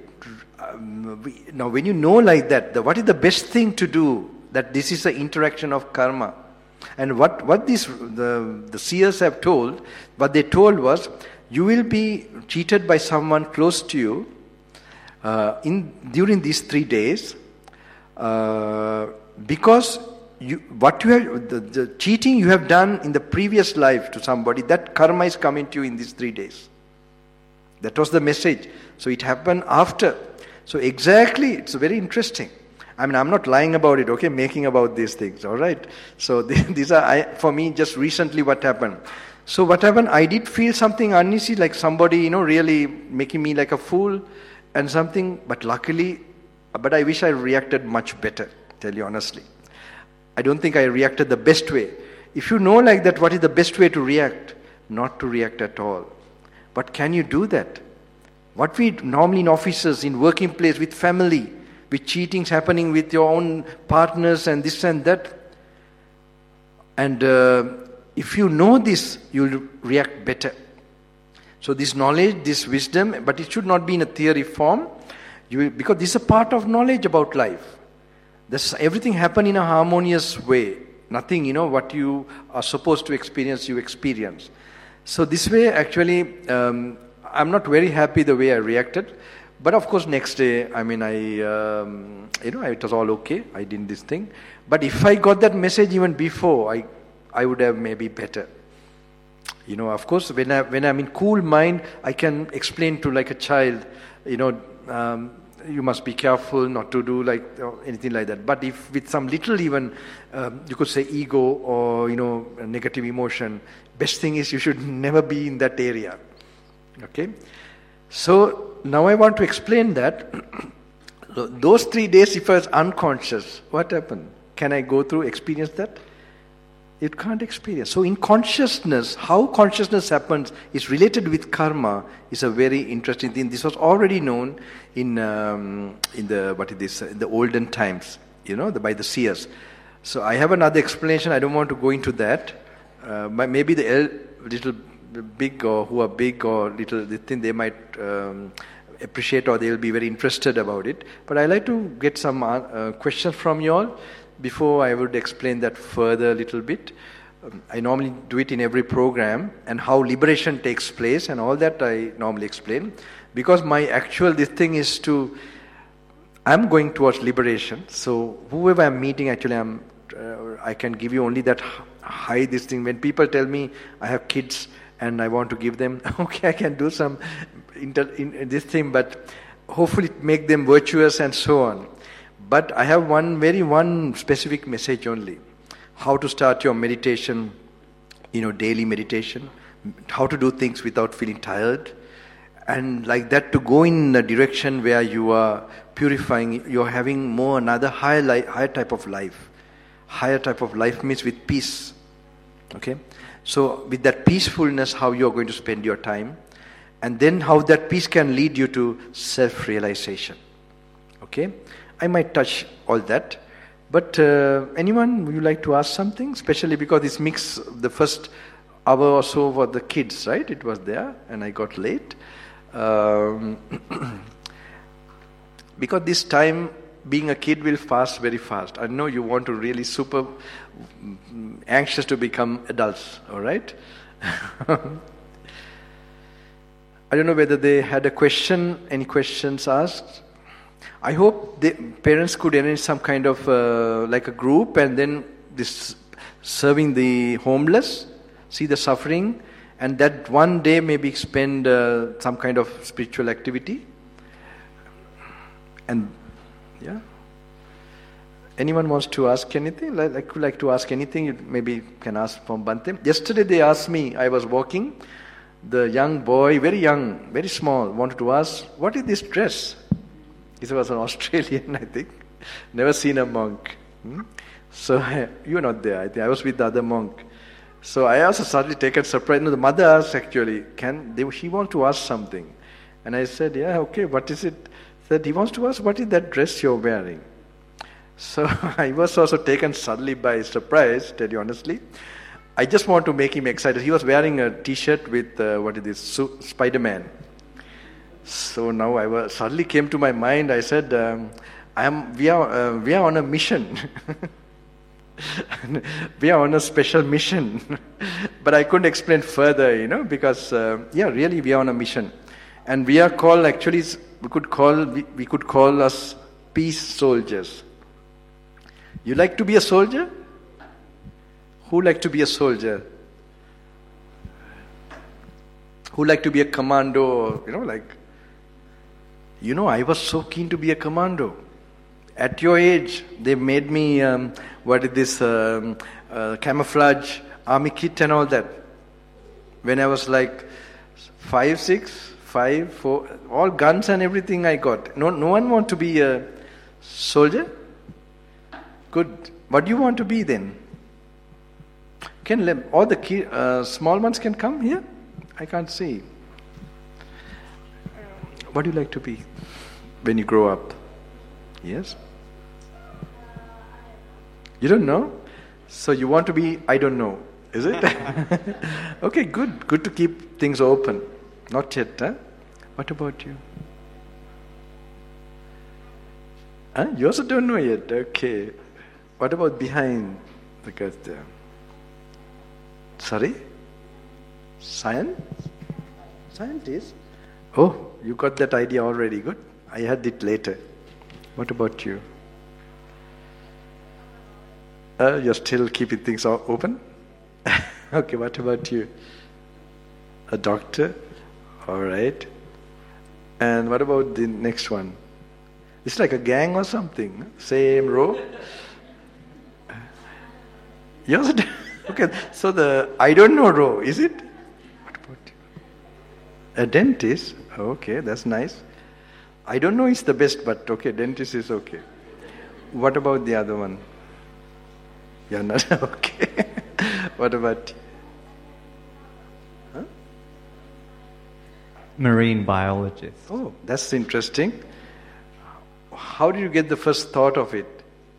Now, when you know like that, what is the best thing to do? That this is the interaction of karma. And what the seers have told, what they told was, you will be cheated by someone close to you during these 3 days, because the cheating you have done in the previous life to somebody, that karma is coming to you in these 3 days. That was the message. So it happened after. So exactly, it's very interesting. I mean, I'm not lying about it, okay, making about these things, all right? So these are, for me, just recently what happened. So what happened, I did feel something uneasy, like somebody, really making me like a fool and something, but I wish I reacted much better, tell you honestly. I don't think I reacted the best way. If you know like that, what is the best way to react? Not to react at all. But can you do that? What we normally in offices, in working place, with family, with cheatings happening with your own partners and this and that. And if you know this, you'll react better. So this knowledge, this wisdom, but it should not be in a theory form, because this is a part of knowledge about life. Everything happen in a harmonious way. Nothing, what you are supposed to experience, you experience. So this way, actually, I'm not very happy the way I reacted. But of course, next day, it was all okay. I did this thing. But if I got that message even before, I would have maybe better. Of course, when I'm in cool mind, I can explain to like a child, you must be careful not to do like anything like that. But if with some little even, you could say ego or, negative emotion, best thing is you should never be in that area. Okay? So now I want to explain that. Those 3 days, if I was unconscious, what happened? Can I go through, experience that? It can't experience. So in consciousness, how consciousness happens is related with karma is a very interesting thing. This was already known in the olden times, by the seers. So I have another explanation. I don't want to go into that. Maybe the little big or who are big or little, they think they might appreciate or they'll be very interested about it. But I like to get some questions from you all before I would explain that further a little bit. I normally do it in every program, and how liberation takes place and all that I normally explain. Because my actual this thing is I'm going towards liberation. So whoever I'm meeting, actually I can give you only that high this thing. When people tell me I have kids and I want to give them, okay, I can do some in this thing, but hopefully make them virtuous and so on. But I have one specific message only. How to start your meditation, daily meditation. How to do things without feeling tired. And like that, to go in a direction where you are purifying, you're having more another higher type of life. Higher type of life means with peace. Okay? So with that peacefulness, how you're going to spend your time. And then how that peace can lead you to self-realization. Okay? I might touch all that. But anyone, would you like to ask something? Especially because this mix, the first hour or so for the kids, right? It was there and I got late. Because this time, being a kid will pass very fast. I know you want to really super anxious to become adults, all right? I don't know whether they had a question, any questions asked. I hope the parents could arrange some kind of like a group and then this serving the homeless, see the suffering, and that one day maybe spend some kind of spiritual activity. And yeah, anyone wants to ask anything? Like to ask anything, you maybe can ask from Bante. Yesterday they asked me, I was walking, the young boy, very young, very small, wanted to ask, what is this dress? He was an Australian, I think. Never seen a monk. So you were not there. I think I was with the other monk. So I also suddenly taken surprise. No, the mother asked actually, he wants to ask something. And I said, yeah, okay, what is it? Said he wants to ask, what is that dress you're wearing? So I was also taken suddenly by surprise, tell you honestly. I just want to make him excited. He was wearing a t-shirt with, Spider-Man. So now suddenly came to my mind, I said, we are on a mission. We are on a special mission. But I couldn't explain further, because, really we are on a mission. And we are called, actually, we could call us peace soldiers. You like to be a soldier? Who like to be a soldier? Who like to be a commando? I was so keen to be a commando. At your age, they made me, camouflage, army kit and all that. When I was like 5, 6, 5, 4, all guns and everything I got. No one want to be a soldier? Good. What do you want to be then? All the small ones can come here? I can't see. What do you like to be when you grow up? Yes? You don't know? So you want to be, I don't know. Is it? Okay, good. Good to keep things open. Not yet, huh? What about you? Huh? You also don't know yet. Okay. What about behind the curtain? Sorry? Scientist? Oh, you got that idea already. Good. I had it later. What about you? You're still keeping things open? Okay, what about you? A doctor? Alright. And what about the next one? It's like a gang or something. Same row? Yes. Okay, so the I don't know row, is it? What about you? A dentist? Okay, that's nice. I don't know is the best, but okay, dentist is okay. What about the other one? You're not okay. What about? Huh? Marine biologist. Oh, that's interesting. How did you get the first thought of it?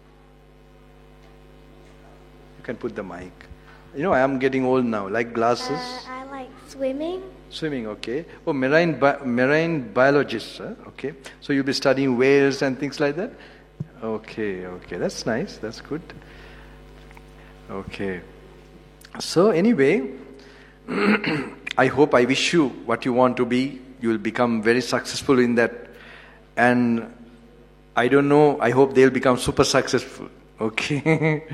You can put the mic. You know, I am getting old now. Like glasses. I like swimming. Swimming, okay. Oh, marine biologist, huh? Okay. So you'll be studying whales and things like that? Okay. That's nice. That's good. Okay. So anyway, I wish you what you want to be. You will become very successful in that. And I don't know, I hope they'll become super successful. Okay.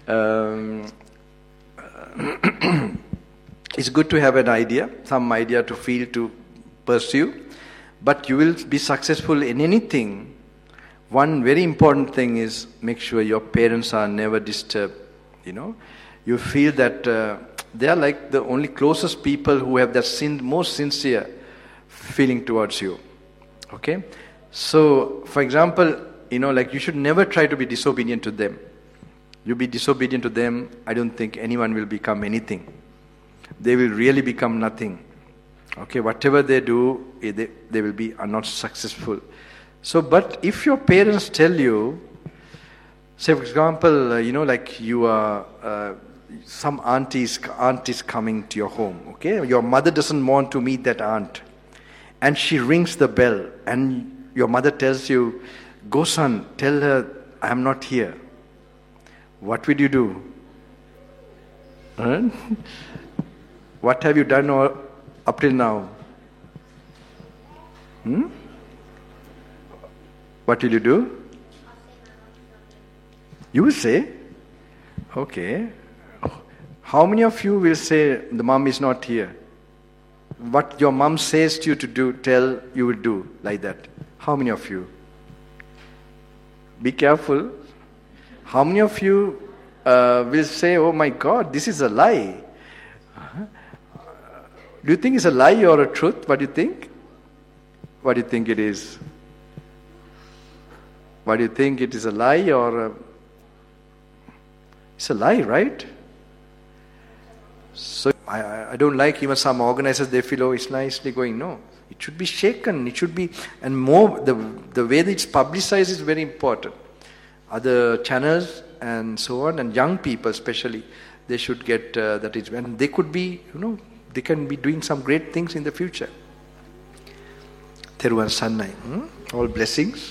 It's good to have an idea, some idea to feel, to pursue. But you will be successful in anything. One very important thing is make sure your parents are never disturbed. You know, you feel that they are like the only closest people who have that most sincere feeling towards you. Okay? So, for example, you know, like you should never try to be disobedient to them. You be disobedient to them, I don't think anyone will become anything. They will really become nothing. Okay, whatever they do, they will be are not successful. So, but if your parents tell you, say for example, you know, like you are, some aunt is coming to your home, okay? Your mother doesn't want to meet that aunt. And she rings the bell and your mother tells you, go son, tell her I am not here. What will you do? Huh? What have you done up till now? What will you do? You will say? Okay. How many of you will say the mom is not here? What your mom says to you to do, tell you will do like that. How many of you? Be careful. How many of you will say, oh my God, this is a lie? Do you think it's a lie or a truth? What do you think? What do you think it is? What do you think? It is a lie or it's a lie, right? So I don't like even some organizers, they feel, oh, it's nicely going. No, it should be shaken. It should be, and more, the way that it's publicized is very important. Other channels and so on, and young people especially, they should get that. And they could be, you know, they can be doing some great things in the future. Theruvan Sannai. All blessings.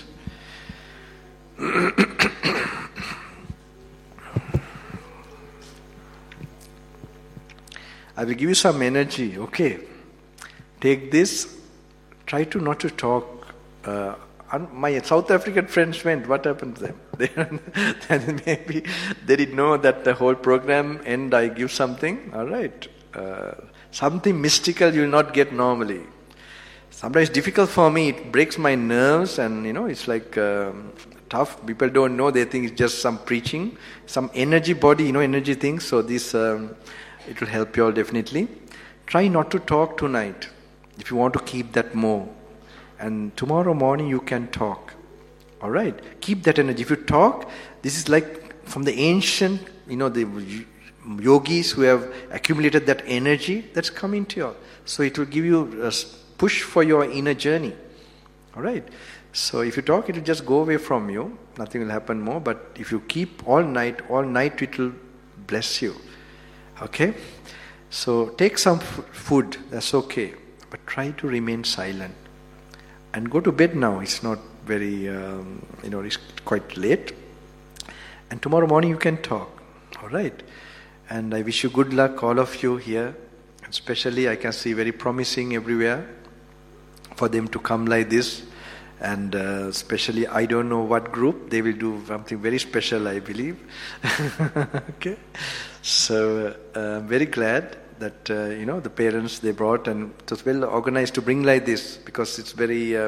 I will give you some energy, okay? Take this, try to not to talk. My South African friends went, what happened to them? Then maybe they didn't know that the whole program end I give something, alright. Something mystical you will not get normally. Sometimes it's difficult for me, it breaks my nerves and you know, it's like tough. People don't know, they think it's just some preaching, some energy body, you know, energy things. So this... it will help you all definitely. Try not to talk tonight if you want to keep that more. And tomorrow morning you can talk. Alright? Keep that energy. If you talk, this is like from the ancient, you know, the yogis who have accumulated that energy that's coming to you. So it will give you a push for your inner journey. Alright? So if you talk, it will just go away from you. Nothing will happen more. But if you keep all night it will bless you. Okay? So take some food, that's okay. But try to remain silent. And go to bed now. It's not very, it's quite late. And tomorrow morning you can talk. Alright? And I wish you good luck, all of you here. Especially I can see very promising everywhere for them to come like this. And especially I don't know what group, they will do something very special, I believe. Okay? So I'm very glad that the parents they brought, and it was well organized to bring like this, because it's very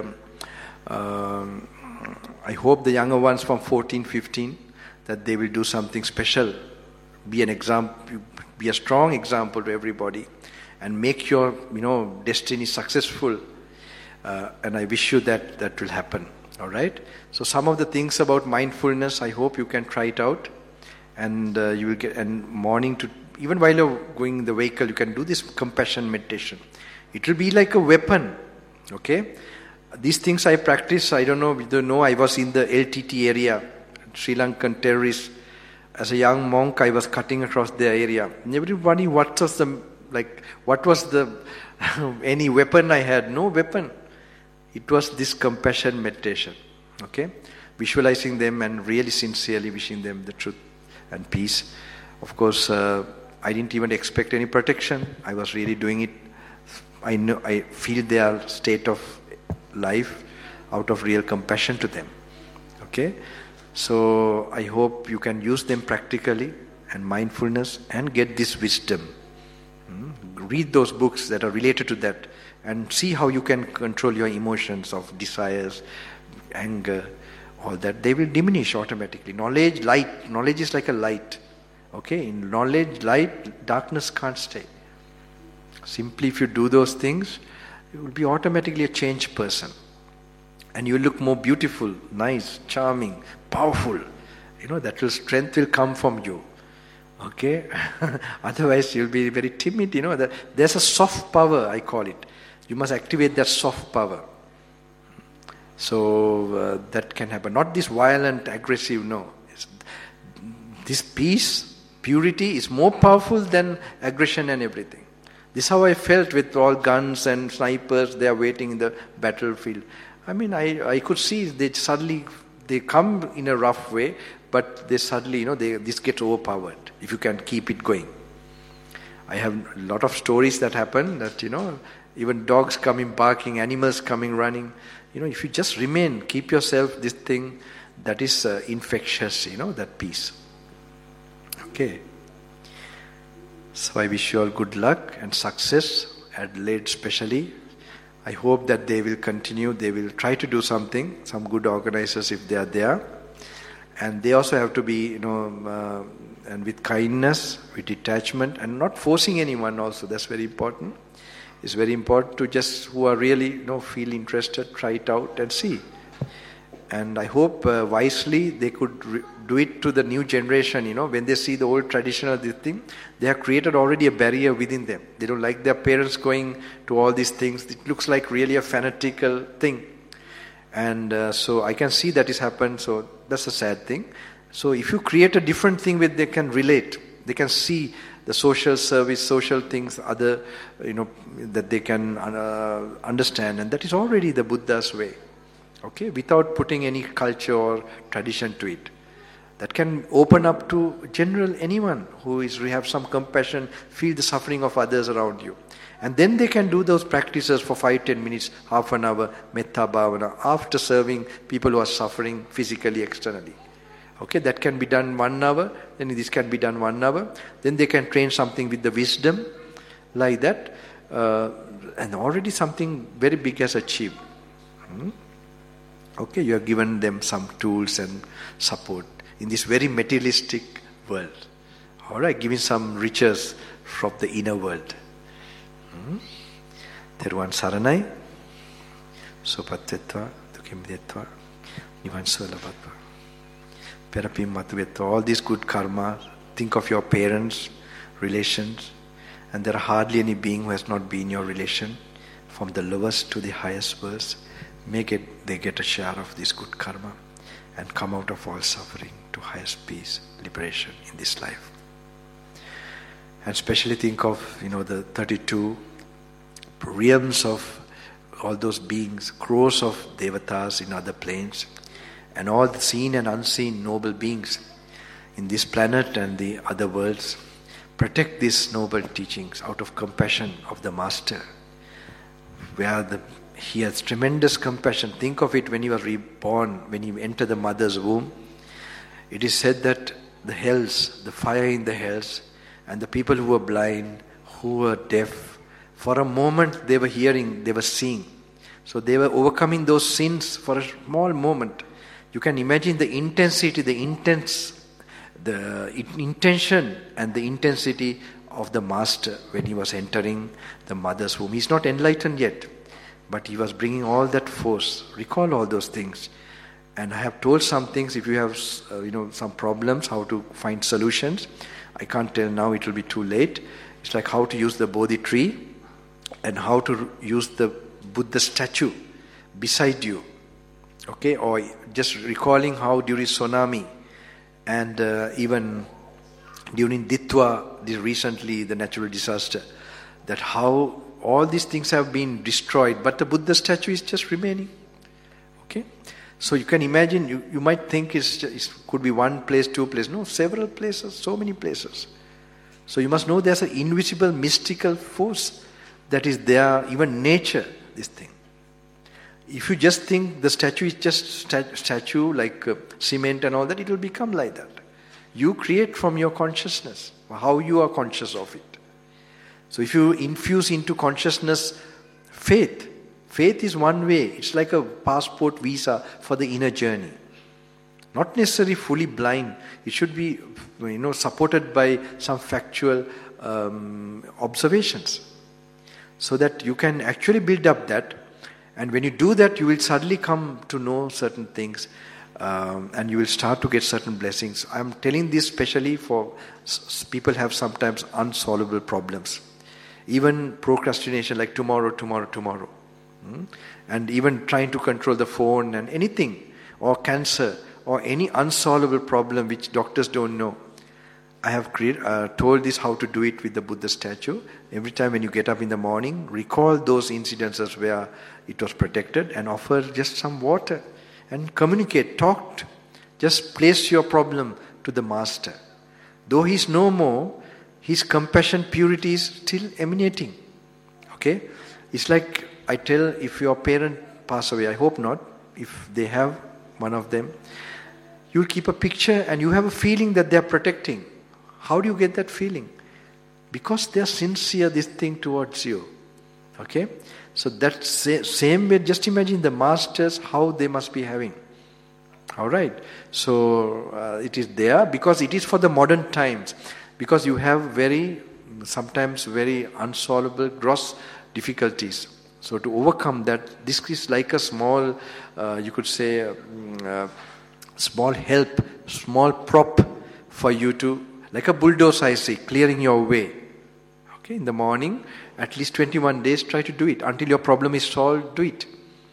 I hope the younger ones from 14, 15, that they will do something special, be an example, be a strong example to everybody, and make your destiny successful. And I wish you that will happen. All right. So some of the things about mindfulness, I hope you can try it out, and you will get. And morning to even while you're going in the vehicle, you can do this compassion meditation. It will be like a weapon. Okay. These things I practice. I don't know. You don't know. I was in the LTT area, Sri Lankan terrorists. As a young monk, I was cutting across the area. And everybody, what was the any weapon I had? No weapon. It was this compassion meditation. Okay? Visualizing them and really sincerely wishing them the truth and peace. Of course, I didn't even expect any protection. I was really doing it. I feel their state of life out of real compassion to them. Okay? So I hope you can use them practically and mindfulness and get this wisdom. Read those books that are related to that and see how you can control your emotions of desires, anger, all that. They will diminish automatically. Knowledge is like a light. Okay? In knowledge, light, darkness can't stay. Simply if you do those things, you will be automatically a changed person. And you will look more beautiful, nice, charming, powerful. That strength will come from you. Okay? Otherwise you'll be very timid. There's a soft power, I call it. You must activate that soft power. So that can happen. Not this violent, aggressive, no. This peace, purity is more powerful than aggression and everything. This is how I felt with all guns and snipers. They are waiting in the battlefield. I could see they come in a rough way, but they suddenly, this gets overpowered if you can keep it going. I have a lot of stories that happen that, even dogs coming barking, animals coming running. If you just remain, keep yourself this thing, that is infectious, that peace. Okay. So I wish you all good luck and success, Adelaide especially. I hope that they will continue, they will try to do something, some good organizers if they are there. And they also have to be, and with kindness, with detachment, and not forcing anyone also, that's very important. It's very important to just, who are really, feel interested, try it out and see. And I hope wisely they could do it to the new generation, when they see the old traditional this thing, they have created already a barrier within them. They don't like their parents going to all these things. It looks like really a fanatical thing. And so I can see that has happened, so that's a sad thing. So if you create a different thing where they can relate, they can see the social service, social things, other, that they can understand, and that is already the Buddha's way. Okay, without putting any culture or tradition to it. That can open up to general anyone who have some compassion, feel the suffering of others around you. And then they can do those practices for 5-10 minutes, half an hour, metta bhavana, after serving people who are suffering physically, externally. Okay, that can be done 1 hour, then this can be done 1 hour. Then they can train something with the wisdom, like that. And already something very big has achieved. Okay, you have given them some tools and support in this very materialistic world. Alright, giving some riches from the inner world. Teruvan saranai, sopatetva, dukimdetva, nivan solabatva. Perapim matuvetva, all these good karma, think of your parents, relations, and there are hardly any being who has not been your relation, from the lowest to the highest verse. they get a share of this good karma and come out of all suffering to highest peace, liberation in this life. And especially think of, the 32 realms of all those beings, crores of devatas in other planes, and all the seen and unseen noble beings in this planet and the other worlds. Protect these noble teachings out of compassion of the Master, where he has tremendous compassion. Think of it when he was reborn, when he entered the mother's womb. It is said that the hells, the fire in the hells, and the people who were blind, who were deaf, for a moment they were hearing, they were seeing. So they were overcoming those sins for a small moment. You can imagine the intensity, the intention and the intensity of the Master when he was entering the mother's womb. He's not enlightened yet, but he was bringing all that force. Recall all those things. And I have told some things. If you have some problems, how to find solutions, I can't tell now, it will be too late. It's like how to use the Bodhi tree and how to use the Buddha statue beside you. Okay, or just recalling how during tsunami and even during Ditwa, recently the natural disaster, that how all these things have been destroyed, but the Buddha statue is just remaining. Okay, so you can imagine, you might think it could be one place, two places. No, several places, so many places. So you must know there's an invisible, mystical force that is there, even nature, this thing. If you just think the statue is just statue like cement and all that, it will become like that. You create from your consciousness, how you are conscious of it. So if you infuse into consciousness faith is one way. It's like a passport visa for the inner journey. Not necessarily fully blind. It should be, supported by some factual observations, so that you can actually build up that. And when you do that, you will suddenly come to know certain things, and you will start to get certain blessings. I am telling this especially for people have sometimes unsolvable problems. Even procrastination, like tomorrow. And even trying to control the phone and anything, or cancer, or any unsolvable problem which doctors don't know. I have told this how to do it with the Buddha statue. Every time when you get up in the morning, recall those incidences where it was protected and offer just some water and communicate, talk. Just place your problem to the Master. Though he is no more, his compassion, purity is still emanating. Okay? It's like I tell, if your parent pass away, I hope not, if they have one of them, you'll keep a picture and you have a feeling that they're protecting. How do you get that feeling? Because they're sincere, this thing towards you. Okay? So that same way, just imagine the masters, how they must be having. Alright? So it is there because it is for the modern times. Because you have sometimes very unsolvable, gross difficulties. So to overcome that, this is like a small, you could say, small help, small prop for you to, like a bulldozer, I say, clearing your way. Okay, in the morning, at least 21 days, try to do it. Until your problem is solved, do it.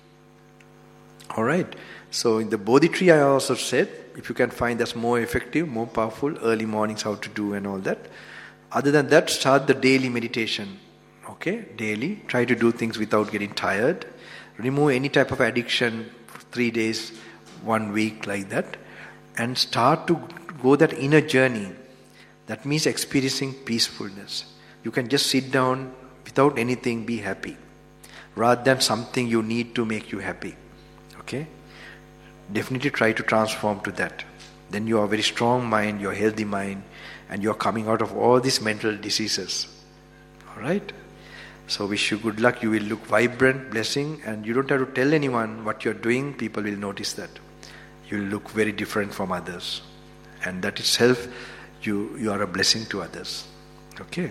Alright. So in the Bodhi tree, I also said, if you can find that's more effective, more powerful, early mornings, how to do and all that. Other than that, start the daily meditation. Okay, daily. Try to do things without getting tired. Remove any type of addiction, 3 days, 1 week, like that. And start to go that inner journey. That means experiencing peacefulness. You can just sit down without anything, be happy. Rather than something you need to make you happy. Okay? Definitely try to transform to that. Then you are a very strong mind, you are a healthy mind, and you are coming out of all these mental diseases. Alright? So wish you good luck. You will look vibrant, blessing, and you don't have to tell anyone what you're doing. People will notice that. You will look very different from others. And that itself, you are a blessing to others. Okay?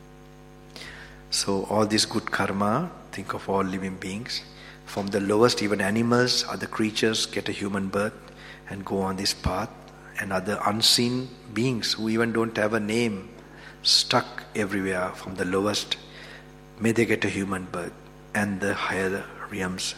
So all this good karma, think of all living beings. From the lowest, even animals, other creatures get a human birth and go on this path. And other unseen beings who even don't have a name, stuck everywhere from the lowest, may they get a human birth. And the higher realms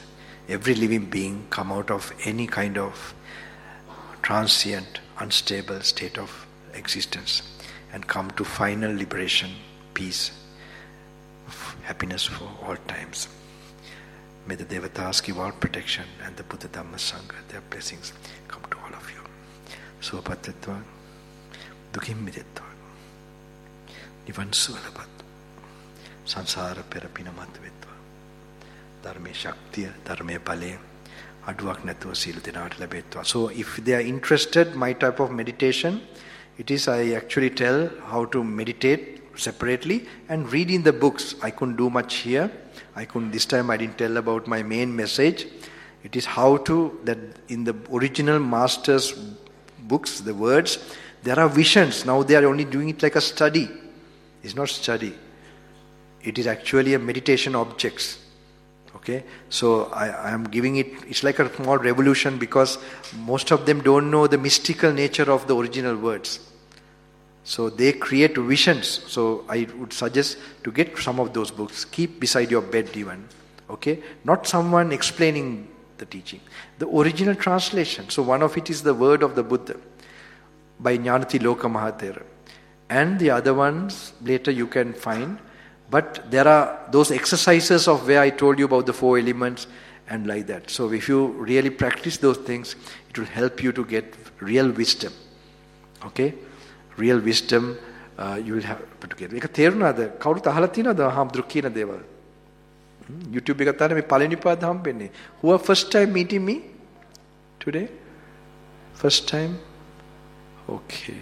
every living being come out of any kind of transient, unstable state of existence and come to final liberation, peace, happiness for all times. May the Devatas give all protection and the Buddha Dhamma Sangha, their blessings come to all of you. Suvapattitva, dukhim midetva, nivan sulapat, sansara perapinamatvetva, dharme shaktiya, dharme pale, aduak natuva silu dinat labetva. So if they are interested, my type of meditation, it is I actually tell how to meditate separately and read in the books. I couldn't do much here. This time I didn't tell about my main message. It is how to, that in the original master's books, the words, there are visions. Now they are only doing it like a study. It's not study. It is actually a meditation objects. Okay, so I am giving it, it's like a small revolution because most of them don't know the mystical nature of the original words. So they create visions. So I would suggest to get some of those books. Keep beside your bed even. Okay, not someone explaining the teaching. The original translation. So one of it is the word of the Buddha by Jnanatiloka Mahathera. And the other ones later you can find. But there are those exercises of where I told you about the 4 elements and like that. So if you really practice those things, it will help you to get real wisdom. Okay? Real wisdom you will have to get. ඒක තේරුණාද? කවුරුත් අහලා තියෙනවද හාමුදුරු කියන දේවල්? YouTube එක ගත්තාම මේ පළවෙනි පාද හම්බෙන්නේ. Who are first time meeting me today? First time? Okay.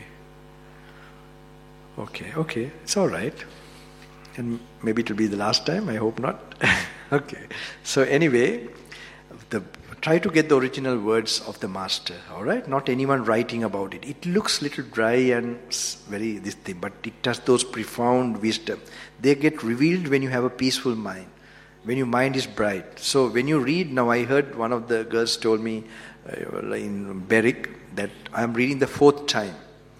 It's all right. And maybe it will be the last time, I hope not. Okay. So anyway, try to get the original words of the master, all right? Not anyone writing about it. It looks little dry and very this thing, but it has those profound wisdom. They get revealed when you have a peaceful mind, when your mind is bright. So when you read, now I heard one of the girls told me in Berwick that I am reading the 4th time.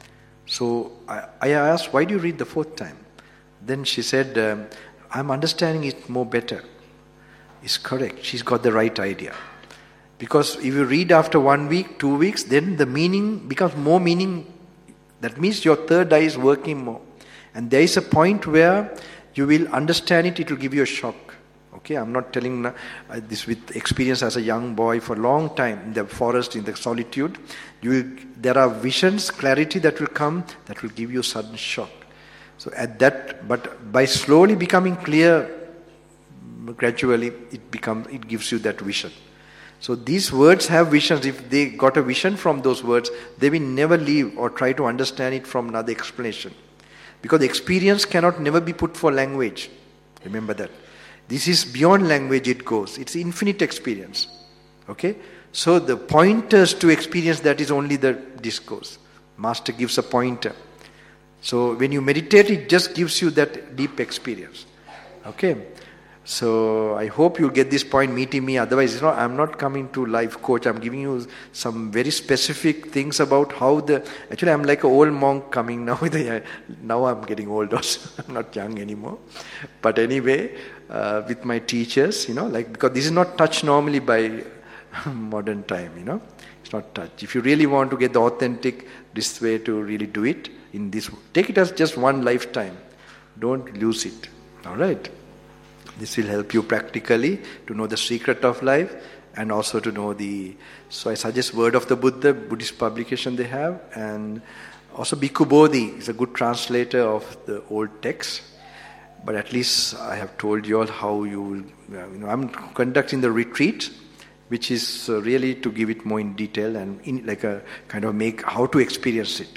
So I asked, why do you read the 4th time? Then she said, I'm understanding it more better. It's correct. She's got the right idea. Because if you read after 1 week, 2 weeks, then the meaning becomes more meaning. That means your third eye is working more. And there is a point where you will understand it, it will give you a shock. Okay, I'm not telling this with experience as a young boy for a long time in the forest, in the solitude. There are visions, clarity that will come that will give you a sudden shock. So but by slowly becoming clear, gradually it gives you that vision. So these words have visions. If they got a vision from those words, they will never leave or try to understand it from another explanation. Because the experience cannot never be put for language. Remember that. This is beyond language it goes. It's infinite experience. Okay? So the pointers to experience that is only the discourse. Master gives a pointer. So when you meditate, it just gives you that deep experience. Okay? So I hope you get this point meeting me. Otherwise, I'm not coming to life coach. I'm giving you some very specific things about how actually I'm like an old monk coming now. Now I'm getting old also. I'm not young anymore. But anyway, with my teachers, because this is not touched normally by modern time, It's not touched. If you really want to get the authentic, this way to really do it, take it as just one lifetime. Don't lose it. All right? This will help you practically to know the secret of life and also to know so I suggest Word of the Buddha, Buddhist publication they have, and also Bhikkhu Bodhi is a good translator of the old text. But at least I have told you all how you will, I'm conducting the retreat, which is really to give it more in detail and like a kind of make how to experience it.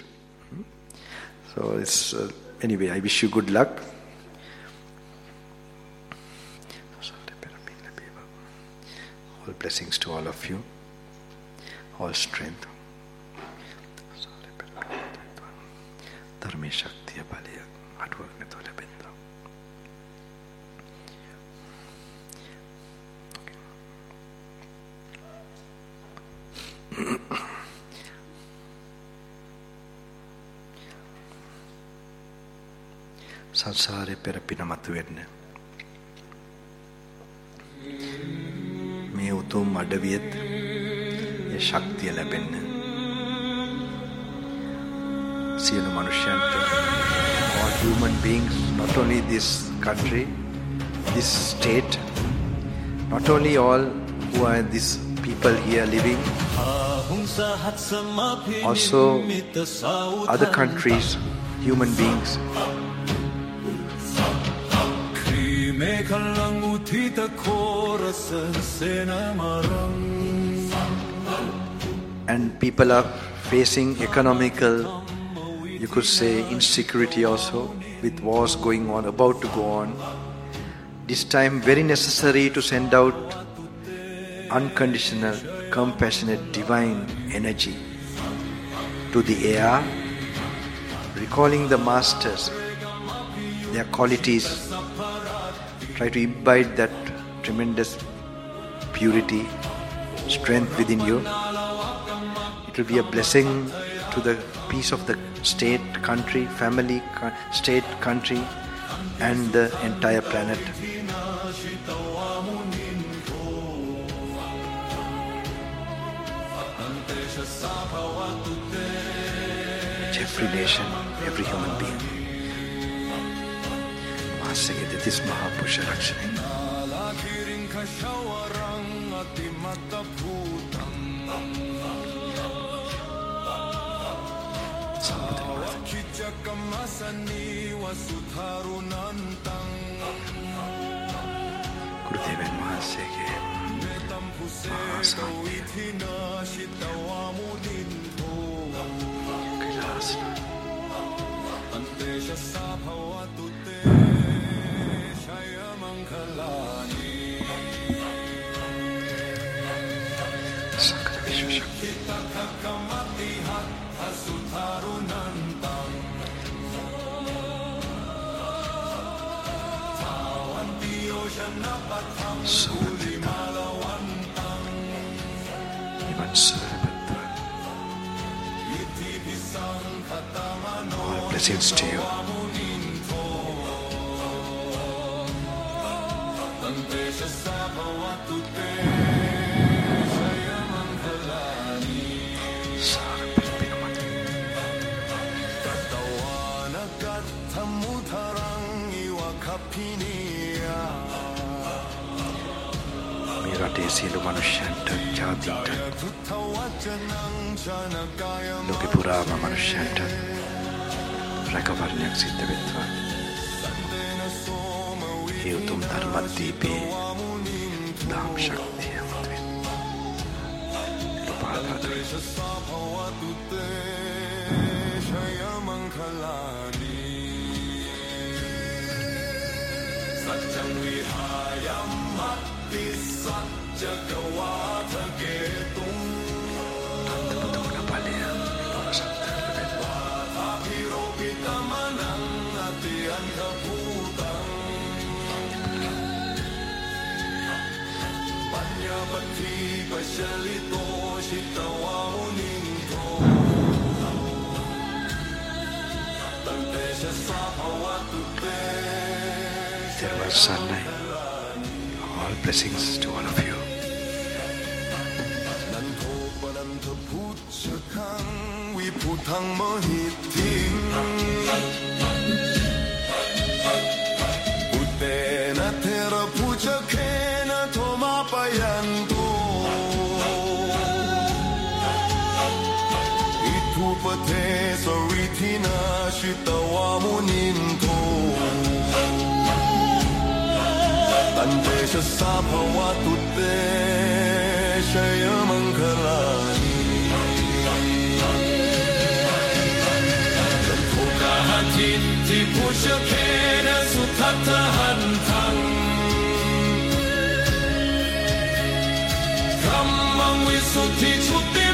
So it's anyway, I wish you good luck. All blessings to all of you. All strength. Dharme Shaktiya Balaya. Advagna Tola Bindra. සංසාරේ පෙර පින මතුවෙන්න මේ උතුම් උතුම් අඩවියත් ඒ ශක්තිය ලැබෙන්න සියලු මනුෂ්‍යයන්ට, all human beings, not only this country, this state, not only all who are these people here living, also other countries, human beings. And people are facing economical, you could say, insecurity also, with wars going on, about to go on. This time very necessary to send out unconditional, compassionate, divine energy to the air, recalling the masters, their qualities. Try to imbibe that tremendous purity, strength within you. It will be a blessing to the peace of the state, country, family, state, country, and the entire planet. Every nation, every human being. Mahasaya Ditis Mahapusha Rakshane. Gurudevan Mahasaya Mahasaya Kailasana Sakala Vishwa Shakti Samadita Iman Sarabhadra. All blessings to you. රටේ සියලු මනුෂ්‍යයන්ට, ජාතින්ට, ලෝකෙ පුරාම මනුෂ්‍යයන්ට රැකවරණයක් සිද්ධ වෙත්වා. ඒ උතුම් ධර්මදීපේ දහම් ශක්තිය මතුවෙන් ලෝපාදාතුයි. Satyam vihayam matti satjagavata ketum Tantaputuna paliyam Vipurasantara Vata piropitamanam Ati antaphutam Panyapati pashalito shitavamuninto Tantesha saphavatu te Sarvasannai. All blessings to all of you. Nantopananta puchakang viputang mahiting Utena tera puchakena tomapayanto Itupate saritina shitawamuninto Antesha saphavatu te shayamankalani Tantokahatitti pushakena sutattahantang Kammang visuddhi chutti